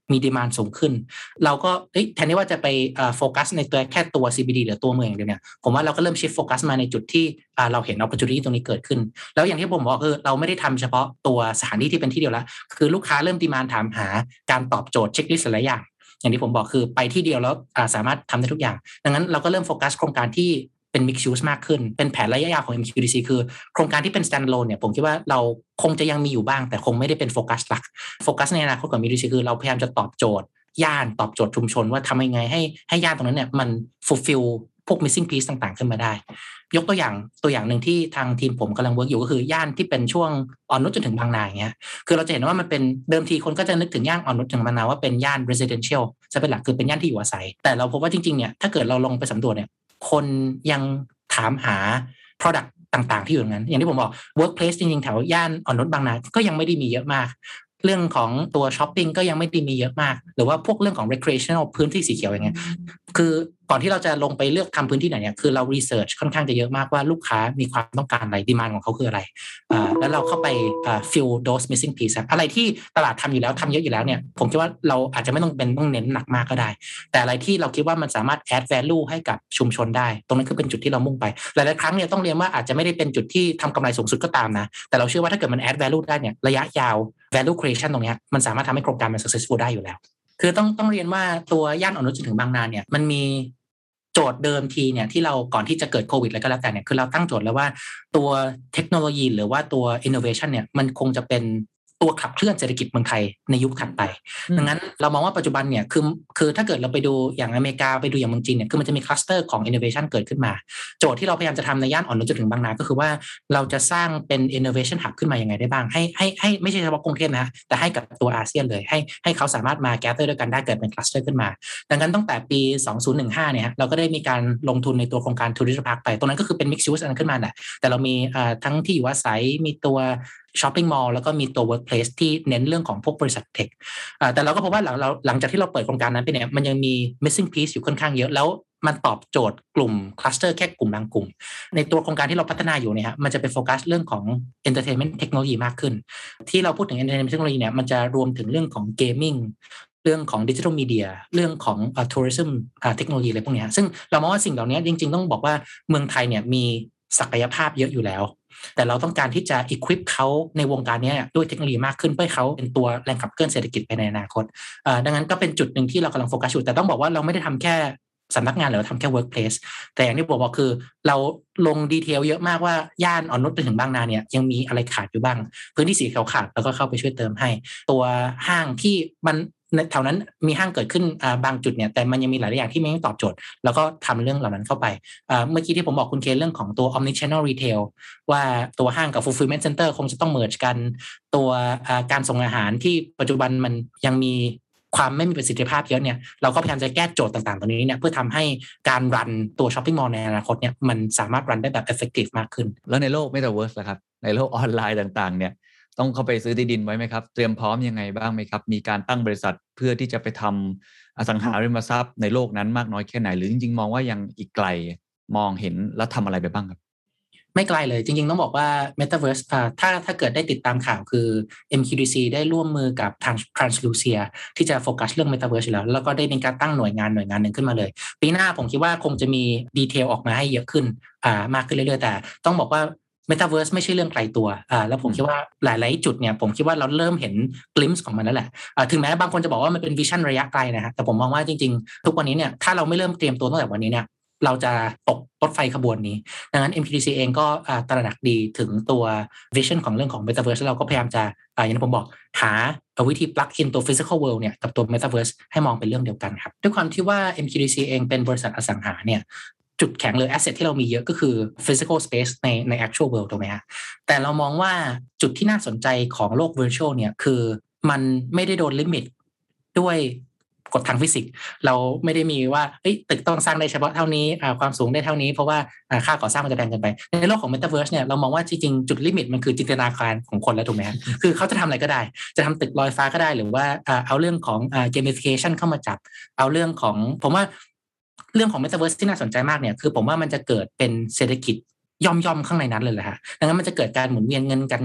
Speaker 3: มีดีมานด์สูงขึ้นเราก็แทนที่ว่าจะไปโฟกัสในตัวแค่ตัว CBD หรือตัวเมืองอย่างเดียวเนี่ยผมว่าเราก็เริ่มชิฟโฟกัสมาในจุดที่เราเห็น opportunity ตรงนี้เกิดขึ้นแล้วอย่างที่ผมบอกคือเราไม่ได้ทำเฉพาะตัวสถานที่ที่เป็นที่เดียวแล้วคือลูกค้าเริ่มดีมานด์ถามหาการตอบโจทย์เช็คลิสต์หลายอย่างอย่างที่ผมบอกคือไปที่เดียวแล้วสามารถทำได้ทุกอย่างดังนั้นเราก็เริ่มโฟกัสโครงการที่เป็น mixed use มากขึ้นเป็นแผนระยะยาวของ MQDC คือโครงการที่เป็น standalone เนี่ยผมคิดว่าเราคงจะยังมีอยู่บ้างแต่คงไม่ได้เป็นโฟกัสหลักโฟกัสในอนาคตของ MQDC คือเราพยายามจะตอบโจทย์ย่านตอบโจทย์ชุมชนว่าทำยังไงให้ย่านตรงนั้นเนี่ยมัน fulfill พวก missing piece ต่างๆขึ้นมาได้ยกตัวอย่างหนึ่งที่ทางทีมผมกำลังเวิร์กอยู่ก็คือย่านที่เป็นช่วงอ่อนนุชจนถึงบางนาอย่างเงี้ยคือเราจะเห็นว่ามันเป็นเดิมทีคนก็จะนึกถึงย่านอ่อนนุชถึงบางนาว่าเป็นย่าน residential จะเป็นหลักคือเป็นย่านที่อยู่อาศัยแต่เราพบว่าจริงๆเนี่ยถ้าเกิดเราลงไปสำรวจเนี่ยคนยังถามหา product ต่างๆที่อยู่ตรงนั้นอย่างที่ผมบอก workplace จริงๆแถวย่านอ่อนนุชบางนาก็ยังไม่ได้มีเยอะมากเรื่องของตัวช้อปปิ้งก็ยังไม่ได้มีเยอะมากหรือว่าพวกเรื่องของ recreational พื้นที่สีเขียวอย่างเงี้ยคือก่อนที่เราจะลงไปเลือกทำพื้นที่ไหนเนี่ยคือเรา research ค่อนข้างจะเยอะมากว่าลูกค้ามีความต้องการอะไร demand ของเขาคืออะไรแล้วเราเข้าไปfill those missing piece อะไรที่ตลาดทำอยู่แล้วทำเยอะอยู่แล้วเนี่ยผมคิดว่าเราอาจจะไม่ต้องเน้นหนักมากก็ได้แต่อะไรที่เราคิดว่ามันสามารถ add value ให้กับชุมชนได้ตรงนั้นคือเป็นจุดที่เรามุ่งไปหลายๆครั้งเนี่ยต้องเรียนว่าอาจจะไม่ได้เป็นจุดที่ทำกำไรสูงสุดก็ตามนะแต่เราเชื่อว่าถ้าเกิดมัน add value ได้เนี่ยระยะยาว value creation ตรงนี้มันสามารถทำให้โครงการมัน successful ได้อยู่แล้วคือต้องเรียนว่าตัวย่านอ่อนนุชจนถึงบางนาเนี่ยมันมีโจทย์เดิมทีเนี่ยที่เราก่อนที่จะเกิดโควิดอะไรก็แล้วแต่เนี่ยคือเราตั้งโจทย์แล้วว่าตัวเทคโนโลยีหรือว่าตัว innovation เนี่ยมันคงจะเป็นตัวขับเคลื่อนเศรษฐกิจเมืองไทยในยุคถัดไปดังนั้นเรามองว่าปัจจุบันเนี่ยคือถ้าเกิดเราไปดูอย่างอเมริกาไปดูอย่างเมืองจีนเนี่ยคือมันจะมีคลัสเตอร์ของ innovation เกิดขึ้นมาโจทย์ที่เราพยายามจะทำในย่านอ่อนนุชจนถึงบางนาก็คือว่าเราจะสร้างเป็น innovation hub ขึ้นมายังไงได้บ้างให้ไม่ใช่เฉพาะกรุงเทพนะแต่ให้กับตัวอาเซียนเลยให้เขาสามารถมา gather ด้วยกันได้เกิดเป็นคลัสเตอร์ขึ้นมาดังนั้นตั้งแต่ปี2015เนี่ยเราก็ได้มีการลงทุนในตัวโครงการ Tourist Park ไปตรงนั้นก็คือเป็น mixed use อันขึ้นมาแหละแต่เรามีทั้งที่อยู่อาศัยมีตัวช้อปปิ้งมอลล์แล้วก็มีตัว workplace ที่เน้นเรื่องของพวกบริษัทเทคแต่เราก็พบว่าหลังจากที่เราเปิดโครงการนั้นไปเนี่ยมันยังมี missing piece อยู่ค่อนข้างเยอะแล้วมันตอบโจทย์กลุ่มคลัสเตอร์แค่กลุ่มบางกลุ่มในตัวโครงการที่เราพัฒนาอยู่เนี่ยมันจะไปโฟกัสเรื่องของ entertainment technology มากขึ้นที่เราพูดถึง entertainment technology เนี่ยมันจะรวมถึงเรื่องของ gaming เรื่องของดิจิทัลมีเดียเรื่องของtourism เทคโนโลยีอะไรพวกนี้ซึ่งเรามองว่าสิ่งเหล่านี้จริงๆต้องบอกว่าเมืองไทยเนี่ยมีศักยภาพเยอะอยู่แล้วแต่เราต้องการที่จะ equip เขาในวงการนี้ด้วยเทคโนโลยีมากขึ้นเพื่อเขาเป็นตัวแรงขับเคลื่อนเศรษฐกิจไปในอนาคตดังนั้นก็เป็นจุดหนึ่งที่เรากำลังโฟกัสอยู่แต่ต้องบอกว่าเราไม่ได้ทำแค่สำนักงานหรือทำแค่ workplace แต่อย่างที่บอกคือเราลงดีเทลเยอะมากว่าย่านอ่อนนุชไปถึงบางนาเนี่ยยังมีอะไรขาดอยู่บ้างพื้นที่สีขาวขาดแล้วก็เข้าไปช่วยเติมให้ตัวห้างที่มันแถวนั้นมีห้างเกิดขึ้นบางจุดเนี่ยแต่มันยังมีหลายอย่างที่ไม่ตอบโจทย์แล้วก็ทำเรื่องเหล่านั้นเข้าไปเมื่อกี้ที่ผมบอกคุณเคเรื่องของตัว omnichannel retail ว่าตัวห้างกับ fulfillment center คงจะต้อง merge กันตัวการส่งอาหารที่ปัจจุบันมันยังมีความไม่มีประสิทธิภาพเยอะเนี่ยเราก็พยายามจะแก้โจทย์ต่างๆตรงนี้เนี่ยเพื่อทำให้การรันตัวช้อปปิ้งมอลล์ในอนาคตเนี่ยมันสามารถรันได้แบบ effective มากขึ้น
Speaker 4: แล้วในโลก Metaverse ล่ะครับในโลกออนไลน์ต่างๆเนี่ยต้องเข้าไปซื้อที่ดินไว้ไหมครับเตรียมพร้อมยังไงบ้างไหมครับมีการตั้งบริษัทเพื่อที่จะไปทำอสังหาริมทรัพย์ในโลกนั้นมากน้อยแค่ไหนหรือจริงๆมองว่ายังอีกไกลมองเห็นแล้วทำอะไรไปบ้างครับ
Speaker 3: ไม่ไกลเลยจริงๆต้องบอกว่า Metaverse ถ้าเกิดได้ติดตามข่าวคือ MQDC ได้ร่วมมือกับทาง Translucia ที่จะโฟกัสเรื่อง Metaverse อยู่แล้วก็ได้เป็นการตั้งหน่วยงานหนึ่งขึ้นมาเลยปีหน้าผมคิดว่าคงจะมีดีเทลออกมาให้เยอะขึ้นมากขึ้นเรื่อยๆแต่ต้องบอกว่าMetaverse ไม่ใช่เรื่องไกลตัวแล้วผมคิดว่าหลายๆจุดเนี่ยผมคิดว่าเราเริ่มเห็น glimpse ของมันแล้วแหละถึงแม้บางคนจะบอกว่ามันเป็นวิชั่นระยะไกลนะฮะแต่ผมมองว่าจริงๆทุกวันนี้เนี่ยถ้าเราไม่เริ่มเตรียมตัวตั้งแต่วันนี้เนี่ยเราจะตกรถไฟขบวนนี้ดังนั้น MQDC เองก็ตระหนักดีถึงตัว vision ของเรื่องของ Metaverse แล้วเราก็พยายามจะอย่างที่ผมบอกหาวิธี plug in ตัว physical world เนี่ยกับตัว Metaverse ให้มองเป็นเรื่องเดียวกันครับด้วยความที่ว่า MQDC เองเป็นบริษัทอสังหาเนี่ยจุดแข็งหรือ asset ที่เรามีเยอะก็คือ physical space ใน actual world ถูกไหมฮะแต่เรามองว่าจุดที่น่าสนใจของโลก virtual เนี่ยคือมันไม่ได้โดนลิมิตด้วยกฎทางฟิสิกส์เราไม่ได้มีว่าตึกต้องสร้างได้เฉพาะเท่านี้ความสูงได้เท่านี้เพราะว่าค่าก่อสร้างมันจะแพงเกินไปในโลกของ Metaverse เนี่ยเรามองว่าจริงๆจุดลิมิตมันคือจินตนาการของคนแล้วถูกไหมฮะคือเขาจะทำอะไรก็ได้จะทำตึกลอยฟ้าก็ได้หรือว่าเอาเรื่องของgamification เข้ามาจับเอาเรื่องของผมว่าเรื่องของ Metaverse ที่น่าสนใจมากเนี่ยคือผมว่ามันจะเกิดเป็นเศรษฐกิจย่อมข้างในนั้นเลยแหละฮะดังนั้นมันจะเกิดการหมุนเวียนเงินกันกับ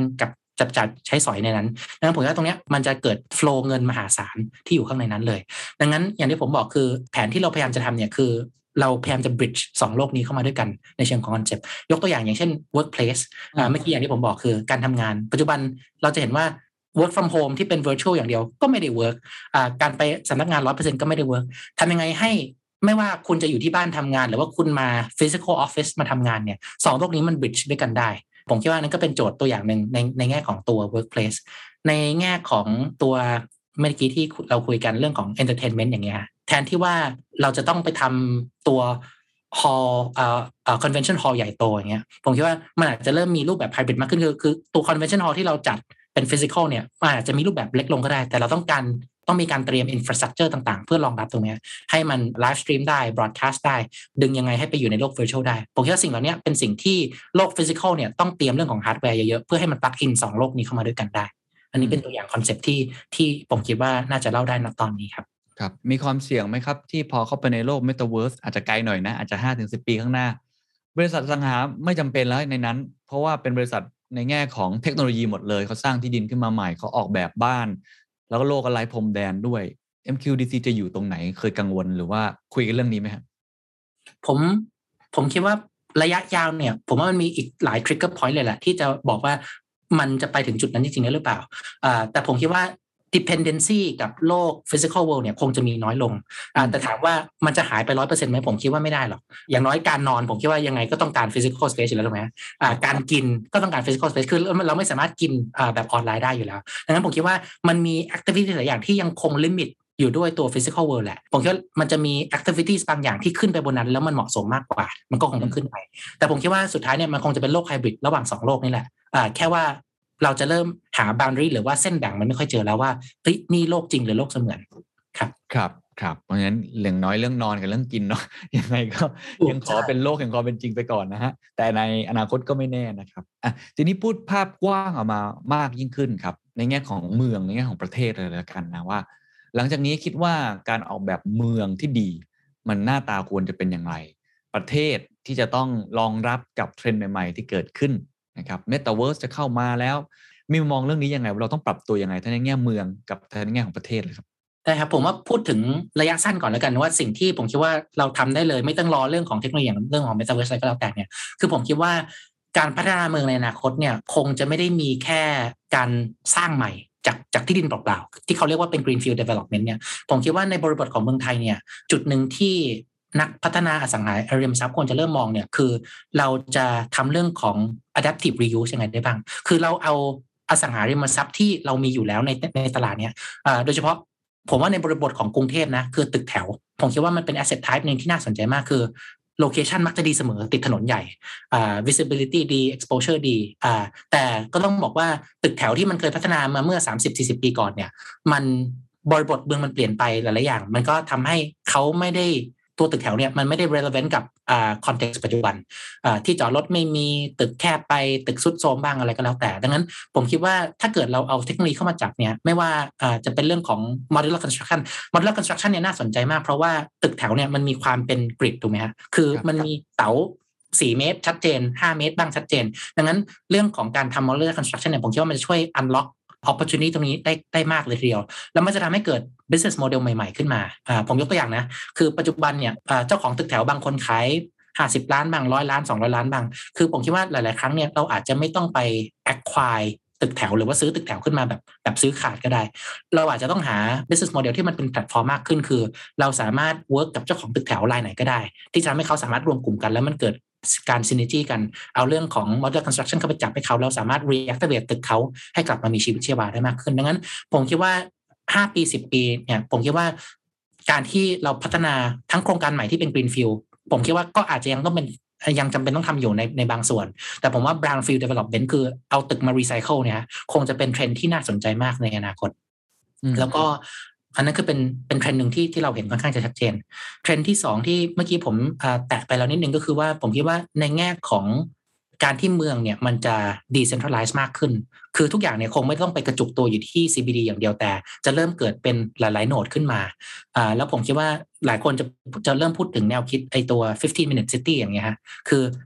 Speaker 3: จับจ่ายใช้สอยในนั้นดังนั้นผมว่าตรงนี้มันจะเกิดโฟลว์เงินมหาศาลที่อยู่ข้างในนั้นเลยดังนั้นอย่างที่ผมบอกคือแผนที่เราพยายามจะทำเนี่ยคือเราพยายามจะ bridge 2 โลกนี้เข้ามาด้วยกันในเชิงของคอนเซ็ปต์ยกตัวอย่างเช่น workplace เมื่อกี้อย่างที่ผมบอกคือการทำงานปัจจุบันเราจะเห็นว่า work from home ที่เป็น virtual อย่างเดียวก็ไม่ได้ work การไปสำนักงาน 100% ก็ไม่ได้ work ทำยังไงให้ไม่ว่าคุณจะอยู่ที่บ้านทำงานหรือว่าคุณมา physical office มาทำงานเนี่ย2 โลกนี้มัน bridge ด้วยกันได้ผมคิดว่านั่นก็เป็นโจทย์ตัวอย่างหนึ่งในแง่ของตัว workplace ในแง่ของตัวเมื่อกี้ที่เราคุยกันเรื่องของ entertainment อย่างเงี้ยแทนที่ว่าเราจะต้องไปทำตัว hall convention hall ใหญ่โตอย่างเงี้ยผมคิดว่ามันอาจจะเริ่มมีรูปแบบ hybrid มากขึ้นคือตัว convention hall ที่เราจัดเป็น physical เนี่ยมันอาจจะมีรูปแบบเล็กลงก็ได้แต่เราต้องมีการเตรียม infrastructure ต่างๆเพื่อรองรับตรงนี้ให้มัน live stream ได้ broadcast ได้ดึงยังไงให้ไปอยู่ในโลก virtual ได้ผมคิดว่าสิ่งเหล่านี้เป็นสิ่งที่โลก physical เนี่ยต้องเตรียมเรื่องของ hardware เยอะๆเพื่อให้มัน plug in 2 โลกนี้เข้ามาด้วยกันได้อันนี้เป็นตัวอย่างคอนเซ็ปต์ที่ผมคิดว่าน่าจะเล่าได้ณตอนนี้ครับ
Speaker 4: ครับมีความเสี่ยงไหมครับที่พอเข้าไปในโลก Metaverse อาจจะไกลหน่อยนะอาจจะ 5-10 ปีข้างหน้าบริษัทอสังหาไม่จำเป็นแล้วในนั้นเพราะว่าเป็นบริษัทในแง่ของเทคโนโลยีหมดเลยเขาสร้างที่ดินขึ้นมาใหม่เขาออกแบบบ้านแล้วก็โลกอะไรพรมแดนด้วย MQDC จะอยู่ตรงไหนเคยกังวลหรือว่าคุยกันเรื่องนี้ไหมครับ
Speaker 3: ผมคิดว่าระยะยาวเนี่ยผมว่ามันมีอีกหลาย trigger point เลยแหละที่จะบอกว่ามันจะไปถึงจุดนั้นจริงๆหรือเปล่าแต่ผมคิดว่า dependency กับโลก physical world เนี่ยคงจะมีน้อยลงแต่ถามว่ามันจะหายไป 100% ไหมผมคิดว่าไม่ได้หรอกอย่างน้อยการนอนผมคิดว่ายังไงก็ต้องการ physical space อยู่แล้วถูกไหมการกินก็ต้องการ physical space คือเราไม่สามารถกินแบบออนไลน์ได้อยู่แล้วดังนั้นผมคิดว่ามันมี activity หลายอย่างที่ยังคง limitอยู่ด้วยตัว physical world แหละผมคิดว่ามันจะมี activities บางอย่างที่ขึ้นไปบนนั้นแล้วมันเหมาะสมมากกว่ามันก็คงต้องขึ้นไปแต่ผมคิดว่าสุดท้ายเนี่ยมันคงจะเป็นโลกไฮบริดระหว่าง2 โลกนี่แหละแค่ว่าเราจะเริ่มหา boundary หรือว่าเส้นแบ่งมันไม่ค่อยเจอแล้วว่าเฮ้ยนี่โลกจริงหรือโลกเสมือน
Speaker 4: ครับเพราะฉะนั้นเรื่องน้อยเรื่องนอนกับเรื่องกินเนาะยังไงก็ยังขอเป็นโลกแห่งความเป็นจริงไปก่อนนะฮะแต่ในอนาคตก็ไม่แน่นะครับทีนี้พูดภาพกว้างออกมามากยิ่งขึ้นครับในแง่ของเมืองในแง่ของประเทศเลยละกันนะว่าหลังจากนี้คิดว่าการออกแบบเมืองที่ดีมันหน้าตาควรจะเป็นอย่างไรประเทศที่จะต้องรองรับกับเทรนด์ใหม่ๆที่เกิดขึ้นนะครับ Metaverse จะเข้ามาแล้วมีมองเรื่องนี้ยังไงเราต้องปรับตัวยังไงทั้งในแง่เมืองกับในแง่ของประเทศเลยครับ
Speaker 3: แต่ครับผมว่าพูดถึงระยะสั้นก่อนแล้วกันว่าสิ่งที่ผมคิดว่าเราทำได้เลยไม่ต้องรอเรื่องของเทคโนโลยีอย่างเรื่องของ Metaverse อะไรก็แล้วแต่เนี่ยคือผมคิดว่าการพัฒนาเมืองในอนาคตเนี่ยคงจะไม่ได้มีแค่การสร้างใหม่จากที่ดินเปล่าๆที่เขาเรียกว่าเป็น greenfield development เนี่ยผมคิดว่าในบริบทของเมืองไทยเนี่ยจุดหนึ่งที่นักพัฒนาอสังหาริมทรัพย์ควรจะเริ่มมองเนี่ยคือเราจะทำเรื่องของ adaptive reuse ยังไงได้บ้างคือเราเอาอสังหาริมทรัพย์ที่เรามีอยู่แล้วในตลาดเนี่ยโดยเฉพาะผมว่าในบริบทของกรุงเทพนะคือตึกแถวผมคิดว่ามันเป็น asset type นึงที่น่าสนใจมากคือ location มักจะดีเสมอติดถนนใหญ่ visibility ดี exposure ดีแต่ก็ต้องบอกว่าตึกแถวที่มันเคยพัฒนามาเมื่อ 30-40 ปีก่อนเนี่ยมันบริบทเมืองมันเปลี่ยนไปหลายๆอย่างมันก็ทำให้เขาไม่ได้ตัวตึกแถวเนี่ยมันไม่ได้ relevant กับcontext ปัจจุบันที่จอดรถไม่มีตึกแคบไปตึกซุดโทรมบ้างอะไรก็แล้วแต่ดังนั้นผมคิดว่าถ้าเกิดเราเอาเทคโนโลยีเข้ามาจับเนี่ยไม่ว่าจะเป็นเรื่องของ modular construction เนี่ยน่าสนใจมากเพราะว่าตึกแถวเนี่ยมันมีความเป็นกริดถูกไหมฮะคือมันมีเสา4 เมตรชัดเจน5 เมตรบ้างชัดเจนดังนั้นเรื่องของการทำ modular construction เนี่ยผมคิดว่ามันจะช่วย unlock opportunity ตรงนี้ได้มากเลยทีเดียวแล้วมันจะทำให้เกิด business model ใหม่ๆขึ้นมาผมยกตัวอย่างนะคือปัจจุบันเนี่ยเจ้าของตึกแถวบางคนขาย50 ล้านบาง100 ล้าน200 ล้านบางคือผมคิดว่าหลายๆครั้งเนี่ยเราอาจจะไม่ต้องไป acquire ตึกแถวหรือว่าซื้อตึกแถวขึ้นมาแบบซื้อขาดก็ได้เราอาจจะต้องหา business model ที่มันเป็นแพลตฟอร์มมากขึ้นคือเราสามารถ work กับเจ้าของตึกแถวรายไหนก็ได้ที่จะทำให้เขาสามารถรวมกลุ่มกันแล้วมันเกิดการซินเนจี้กันเอาเรื่องของ modular construction เข้าไปจับให้เขาเราสามารถ reactivate ตึกเขาให้กลับมามีชีวิตชีวาได้มากขึ้นดังนั้นผมคิดว่า5 ปี10 ปีเนี่ยผมคิดว่าการที่เราพัฒนาทั้งโครงการใหม่ที่เป็น greenfield ผมคิดว่าก็อาจจะยังจำเป็นต้องทำอยู่ในบางส่วนแต่ผมว่า brownfield development คือเอาตึกมา recycle เนี่ยคงจะเป็นเทรนด์ที่น่าสนใจมากในอนาคตแล้วก็อันนั้นคือเป็นเทรนด์หนึ่งที่เราเห็นค่อนข้างจะชัดเจนเทรนด์ที่2ที่เมื่อกี้ผมแตะไปแล้วนิดนึงก็คือว่าผมคิดว่าในแง่ของการที่เมืองเนี่ยมันจะ decentralize มากขึ้นคือทุกอย่างเนี่ยคงไม่ต้องไปกระจุกตัวอยู่ที่ CBD อย่างเดียวแต่จะเริ่มเกิดเป็นหลายๆโนดขึ้นมาแล้วผมคิดว่าหลายคนจะเริ่มพูดถึงแนวคิดไอตัว15 minute city อย่างเงี้ยฮะคือ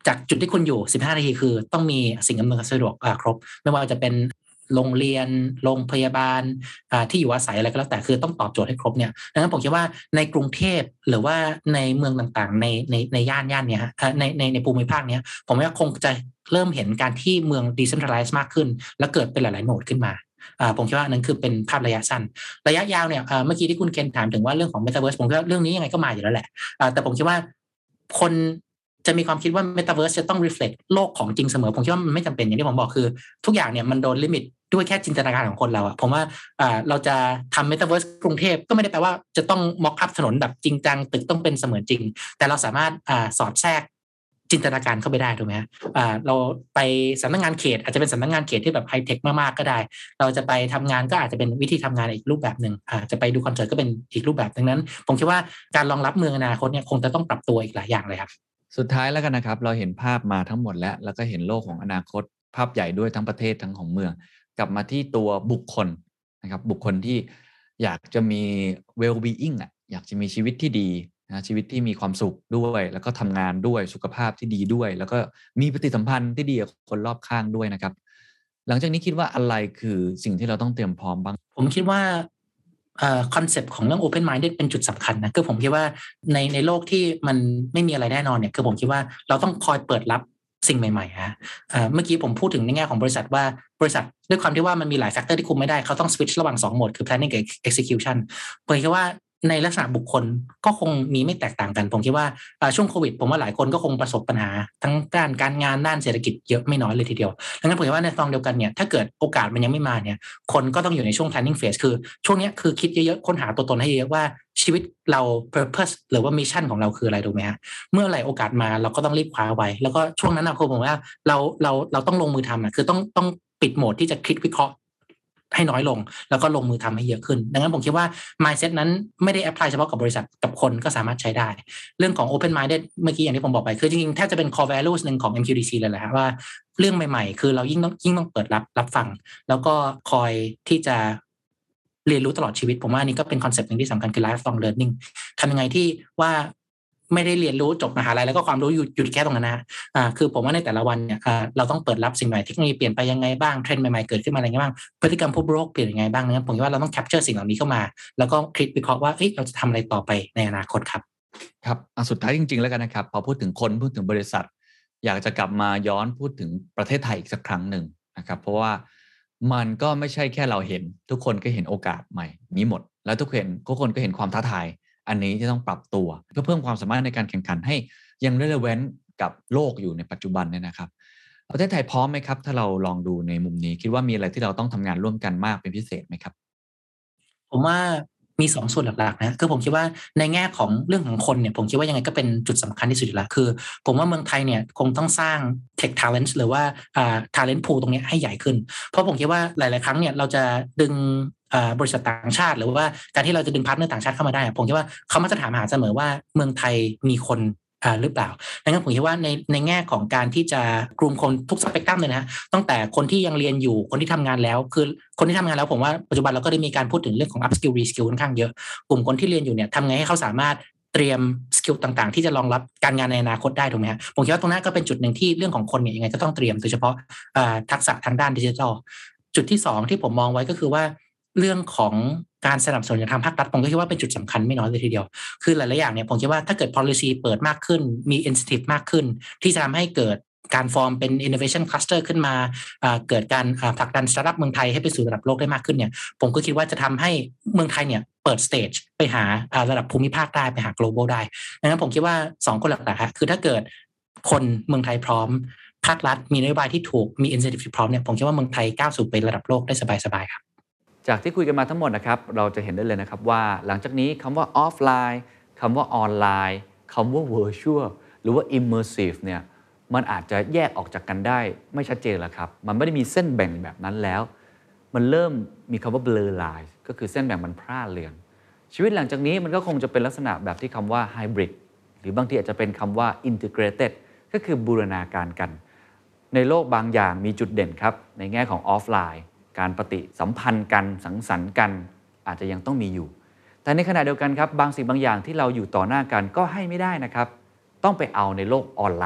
Speaker 3: จากจุดที่คุณอยู่15นาทีคือต้องมีสิ่งอำนวยความสะดวกครบไม่ว่าจะเป็นโรงเรียนโรงพยาบาลที่อยู่อาศัยอะไรก็แล้วแต่คือต้องตอบโจทย์ให้ครบเนี่ยดังนั้นผมคิดว่าในกรุงเทพหรือว่าในเมืองต่างๆในย่านเนี้ยในภูมิภาคเนี้ยผมว่าคงจะเริ่มเห็นการที่เมือง decentralize มากขึ้นแล้วเกิดเป็นหลายๆโหนดขึ้นมาผมคิดว่านั้นคือเป็นภาพระยะสั้นระยะยาวเนี่ยเมื่อกี้ที่คุณเคนถามถึงว่าเรื่องของ Metaverse ผมคิดว่าเรื่องนี้ยังไงก็มาอยู่แล้วแหละแต่ผมคิดว่าคนจะมีความคิดว่า Metaverse จะต้อง reflect โลกของจริงเสมอผมคิดว่ามันไม่จำเป็นอย่างที่ผมบอกคือทุกอย่างเนี่ยมันโดนลิมิตด้วยแค่จินตนาการของคนเราอะผมว่าเราจะทำ Metaverse กรุงเทพก็ไม่ได้แปลว่าจะต้อง mock up ถนนแบบจริงจังตึกต้องเป็นเสมือนจริงแต่เราสามารถสอดแทรกจินตนาการเข้าไปได้ถูกไหมฮะเราไปสำนักงานเขตอาจจะเป็นสำนักงานเขตที่แบบไฮเทคมากๆก็ได้เราจะไปทำงานก็อาจจะเป็นวิธีทำงานอีกรูปแบบหนึ่งจะไปดูคอนเสิร์ตก็เป็นอีกรูปแบบดังนั้นผมคิดว่าการรองรับเมืองอนาคตเนี่ยคงจะต้องปรับตัวอีกหลายอย่างเลยครับ
Speaker 4: สุดท้ายแล้วกันนะครับเราเห็นภาพมาทั้งหมดแล้วก็เห็นโลกของอนาคตภาพใหญ่ด้วยทั้งประเทศทั้งของเมืองกลับมาที่ตัวบุคคลนะครับบุคคลที่อยากจะมี well-being อยากจะมีชีวิตที่ดีนะชีวิตที่มีความสุขด้วยแล้วก็ทำงานด้วยสุขภาพที่ดีด้วยแล้วก็มีปฏิสัมพันธ์ที่ดีกับคนรอบข้างด้วยนะครับหลังจากนี้คิดว่าอะไรคือสิ่งที่เราต้องเตรียมพร้อมบ้าง
Speaker 3: ผมคิดว่าคอนเซปต์ของเรื่อง open minded เป็นจุดสำคัญนะคือผมคิดว่าในโลกที่มันไม่มีอะไรแน่นอนเนี่ยคือผมคิดว่าเราต้องคอยเปิดรับสิ่งใหม่ๆฮะเมื่อกี้ผมพูดถึงในแง่ของบริษัทว่าบริษัทด้วยความที่ว่ามันมีหลายแฟกเตอร์ที่คุมไม่ได้เขาต้อง switch ระหว่าง2โหมดคือ planning กับ execution ผมคิดว่าในลักษณะบุคคลก็คงมีไม่แตกต่างกันผมคิดว่าช่วงโควิดผมว่าหลายคนก็คงประสบปัญหาทั้งด้านการงานด้านเศรษฐกิจเยอะไม่น้อยเลยทีเดียวดังนั้นผมคิดว่าในตอนเดียวกันเนี่ยถ้าเกิดโอกาสมันยังไม่มาเนี่ยคนก็ต้องอยู่ในช่วง planning phase คือช่วงนี้คือคิดเยอะๆค้นหาตัวตนให้เยอะว่าชีวิตเรา purpose หรือว่า mission ของเราคืออะไรถูกไหมฮะเมื่อไหร่โอกาสมาเราก็ต้องรีบคว้าไว้แล้วก็ช่วงนั้นนะผมว่าเราต้องลงมือทำคือต้องปิดโหมดที่จะคิดวิเคราะห์ให้น้อยลงแล้วก็ลงมือทำให้เยอะขึ้นดังนั้นผมคิดว่า mindset นั้นไม่ได้ apply เฉพาะกับบริษัทกับคนก็สามารถใช้ได้เรื่องของ open minded เมื่อกี้อย่างที่ผมบอกไปคือจริงๆแทบจะเป็น core values นึงของ MQDC เลยแหละว่าเรื่องใหม่ๆคือเรายิ่งต้องเปิดรับฟังแล้วก็คอยที่จะเรียนรู้ตลอดชีวิตผมว่านี่ก็เป็นคอนเซ็ปต์นึงที่สำคัญคือ lifelong learning ทำยังไงที่ว่าไม่ได้เรียนรู้จบมหาลัยแล้วก็ความรู้หยุดแค่ตรงนั้นนะคือผมว่าในแต่ละวันเนี่ยเราต้องเปิดรับสิ่งใหม่เทคโนโลยีเปลี่ยนไปยังไงบ้างเทรนด์ใหม่ๆเกิดขึ้นมาอะไรบ้างพฤติกรรมผู้บริโภคเปลี่ยนยังไงบ้างนั้นผมคิดว่าเราต้องแคปเจอร์สิ่งเหล่านี้เข้ามาแล้วก็คิดวิเคราะห์ว่าเราจะทำอะไรต่อไปในอนาคตครับ
Speaker 4: ครับสุดท้ายจริงๆแล้วกันนะครับพอพูดถึงคนพูดถึงบริษัทอยากจะกลับมาย้อนพูดถึงประเทศไทยอีกสักครั้งหนึ่งนะครับเพราะว่ามันก็ไม่ใช่แค่เราเห็นทุกคนก็เห็นโอกาสใหม่นี้หมดแล้วทุกคนก็เห็นความท้าทายอันนี้ที่ต้องปรับตัวเพื่อเพิ่มความสามารถในการแข่งขันให้ยัง relevant กับโลกอยู่ในปัจจุบันเนี่ยนะครับประเทศไทยพร้อมไหมครับถ้าเราลองดูในมุมนี้คิดว่ามีอะไรที่เราต้องทำงานร่วมกันมากเป็นพิเศษไหมครับ
Speaker 3: ผมว่ามี2ส่วนหลักๆนะคือผมคิดว่าในแง่ของเรื่องของคนเนี่ยผมคิดว่ายังไงก็เป็นจุดสำคัญที่สุดอยู่แล้วคือผมว่าเมืองไทยเนี่ยคงต้องสร้าง tech talent หรือว่าtalent pool ตรงนี้ให้ใหญ่ขึ้นเพราะผมคิดว่าหลายๆครั้งเนี่ยเราจะดึงบริษัทต่างชาติหรือว่าการที่เราจะดึงพาร์ทเนอร์ต่างชาติเข้ามาได้ผมคิดว่าเขามักจะถามหาเสมอว่าเมืองไทยมีคนหรือเปล่าดังนั้นผมคิดว่าในแง่ของการที่จะกลุ่มคนทุกสเปกตรัมเลยนะตั้งแต่คนที่ยังเรียนอยู่คนที่ทำงานแล้วคือคนที่ทำงานแล้วผมว่าปัจจุบันเราก็ได้มีการพูดถึงเรื่องของ up skill re skill ค่อนข้างเยอะกลุ่มคนที่เรียนอยู่เนี่ยทำไงให้เขาสามารถเตรียมสกิลต่างๆที่จะรองรับการงานในอนาคตได้ถูกไหมครับผมคิดว่าตรงนั้นก็เป็นจุดหนึ่งที่เรื่องของคนเนี่ยยังไงก็ต้องเตรียมโดยเฉพาะทักษะทางด้านดิจิทัลจุดที่2ที่ผมมองไว้ก็คือว่าเรื่องของการสนับสนุนจากทางภาครัฐผมก็คิดว่าเป็นจุดสำคัญไม่น้อยเลยทีเดียวคือหลายๆอย่างเนี่ยผมคิดว่าถ้าเกิด policy เปิดมากขึ้นมี incentive มากขึ้นที่จะทำให้เกิดการฟอร์มเป็น innovation cluster ขึ้นมาเกิดการผลักดัน startup เมืองไทยให้ไปสู่ระดับโลกได้มากขึ้นเนี่ยผมก็คิดว่าจะทำให้เมืองไทยเนี่ยเปิด stage ไปหาระดับภูมิภาคได้ไปหา global ได้ดังนั้นผมคิดว่า2คนหลักๆคือถ้าเกิดคนเมืองไทยพร้อมภาครัฐมีนโยบายที่ถูกมี incentive ที่พร้อมเนี่ยผมคิดว่าเมืองไทยก้าวสู่ไประดับโลกได้สบายๆครับ
Speaker 2: จากที่คุยกันมาทั้งหมดนะครับเราจะเห็นได้เลยนะครับว่าหลังจากนี้คำว่าออฟไลน์คำว่าออนไลน์คำว่า virtual หรือว่า immersive เนี่ยมันอาจจะแยกออกจากกันได้ไม่ชัดเจนแล้วครับมันไม่ได้มีเส้นแบ่งแบบนั้นแล้วมันเริ่มมีคำว่า blur line ก็คือเส้นแบ่งมันพร่าเลือนชีวิตหลังจากนี้มันก็คงจะเป็นลักษณะแบบที่คำว่า hybrid หรือบางทีอาจจะเป็นคำว่า integrated ก็คือบูรณาการกันในโลกบางอย่างมีจุดเด่นครับในแง่ของออฟไลน์การปฏิสัมพันธ์กันสังสรรค์กันอาจจะยังต้องมีอยู่แต่ในขณะเดียวกันครับบางสิ่งบางอย่างที่เราอยู่ต่อหน้ากันก็ให้ไม่ได้นะครับต้องไปเอาในโลกออนไลน์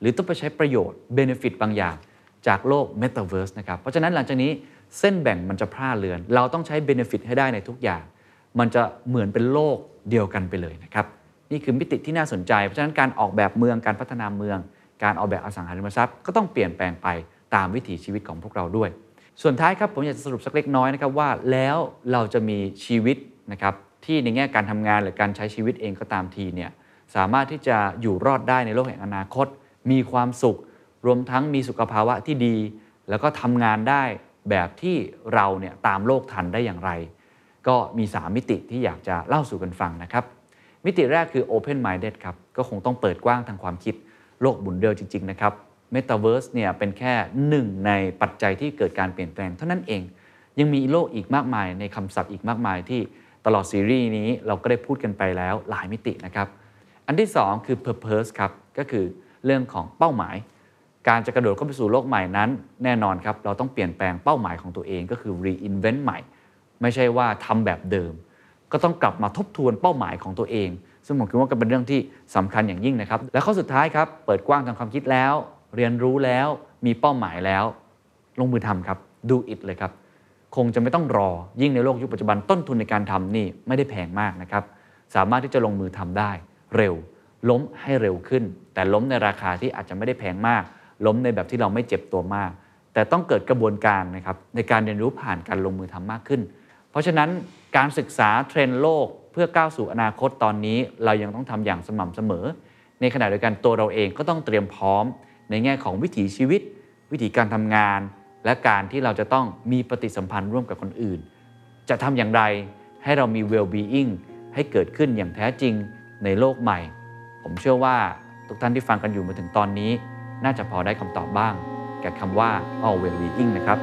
Speaker 2: รือต้องไปใช้ประโยชน์ benefit บางอย่างจากโลก Metaverse นะครับเพราะฉะนั้นหลังจากนี้เส้นแบ่งมันจะพร่าเลือนเราต้องใช้ benefit ให้ได้ในทุกอย่างมันจะเหมือนเป็นโลกเดียวกันไปเลยนะครับนี่คือมิติที่น่าสนใจเพราะฉะนั้นการออกแบบเมืองการพัฒนาเมืองการออกแบบอสังหาริมทรัพย์ก็ต้องเปลี่ยนแปลงไปตามวิถีชีวิตของพวกเราด้วยส่วนท้ายครับผมอยากจะสรุปสักเล็กน้อยนะครับว่าแล้วเราจะมีชีวิตนะครับที่ในแง่การทำงานหรือการใช้ชีวิตเองก็ตามทีเนี่ยสามารถที่จะอยู่รอดได้ในโลกแห่งอนาคตมีความสุขรวมทั้งมีสุขภาวะที่ดีแล้วก็ทำงานได้แบบที่เราเนี่ยตามโลกทันได้อย่างไรก็มี3มิติที่อยากจะเล่าสู่กันฟังนะครับมิติแรกคือ Open Minded ครับก็คงต้องเปิดกว้างทางความคิดโลกหมุนเร็วจริงๆนะครับ Metaverse เนี่ยเป็นแค่หนึ่งในปัจจัยที่เกิดการเปลี่ยนแปลงเท่านั้นเองยังมีโลกอีกมากมายในคำศัพท์อีกมากมายที่ตลอดซีรีส์นี้เราก็ได้พูดกันไปแล้วหลายมิตินะครับอันที่2คือ Purpose ครับก็คือเรื่องของเป้าหมายการจะกระโดดเข้าไปสู่โลกใหม่นั้นแน่นอนครับเราต้องเปลี่ยนแปลงเป้าหมายของตัวเองก็คือ reinvent ใหม่ไม่ใช่ว่าทำแบบเดิมก็ต้องกลับมาทบทวนเป้าหมายของตัวเองซึ่งผมคิดว่าก็เป็นเรื่องที่สำคัญอย่างยิ่งนะครับและข้อสุดท้ายครับเปิดกว้างทางความคิดแล้วเรียนรู้แล้วมีเป้าหมายแล้วลงมือทำครับ do it เลยครับคงจะไม่ต้องรอยิ่งในโลกยุคปัจจุบันต้นทุนในการทำนี่ไม่ได้แพงมากนะครับสามารถที่จะลงมือทำได้เร็วล้มให้เร็วขึ้นแต่ล้มในราคาที่อาจจะไม่ได้แพงมากล้มในแบบที่เราไม่เจ็บตัวมากแต่ต้องเกิดกระบวนการนะครับในการเรียนรู้ผ่านการลงมือทำมากขึ้นเพราะฉะนั้นการศึกษาเทรนด์โลกเพื่อก้าวสู่อนาคตตอนนี้เรายังต้องทำอย่างสม่ำเสมอในขณะเดียวกันตัวเราเองก็ต้องเตรียมพร้อมในแง่ของวิถีชีวิตวิถีการทำงานและการที่เราจะต้องมีปฏิสัมพันธ์ร่วมกับคนอื่นจะทำอย่างไรให้เรามี well-being ให้เกิดขึ้นอย่างแท้จริงในโลกใหม่ผมเชื่อว่าทุกท่านที่ฟังกันอยู่มาถึงตอนนี้น่าจะพอได้คำตอบบ้างแก่คำว่า all well-being นะครับ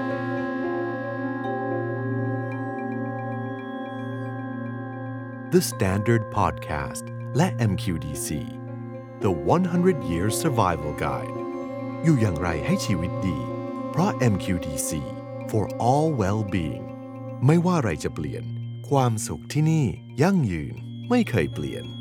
Speaker 1: The Standard Podcast และ MQDC The 100 Years Survival Guide อยู่อย่างไรให้ชีวิตดีเพราะ MQDC for all well-being ไม่ว่าอะไรจะเปลี่ยนความสุขที่นี่ยั่งยืนไม่เคยเปลี่ยน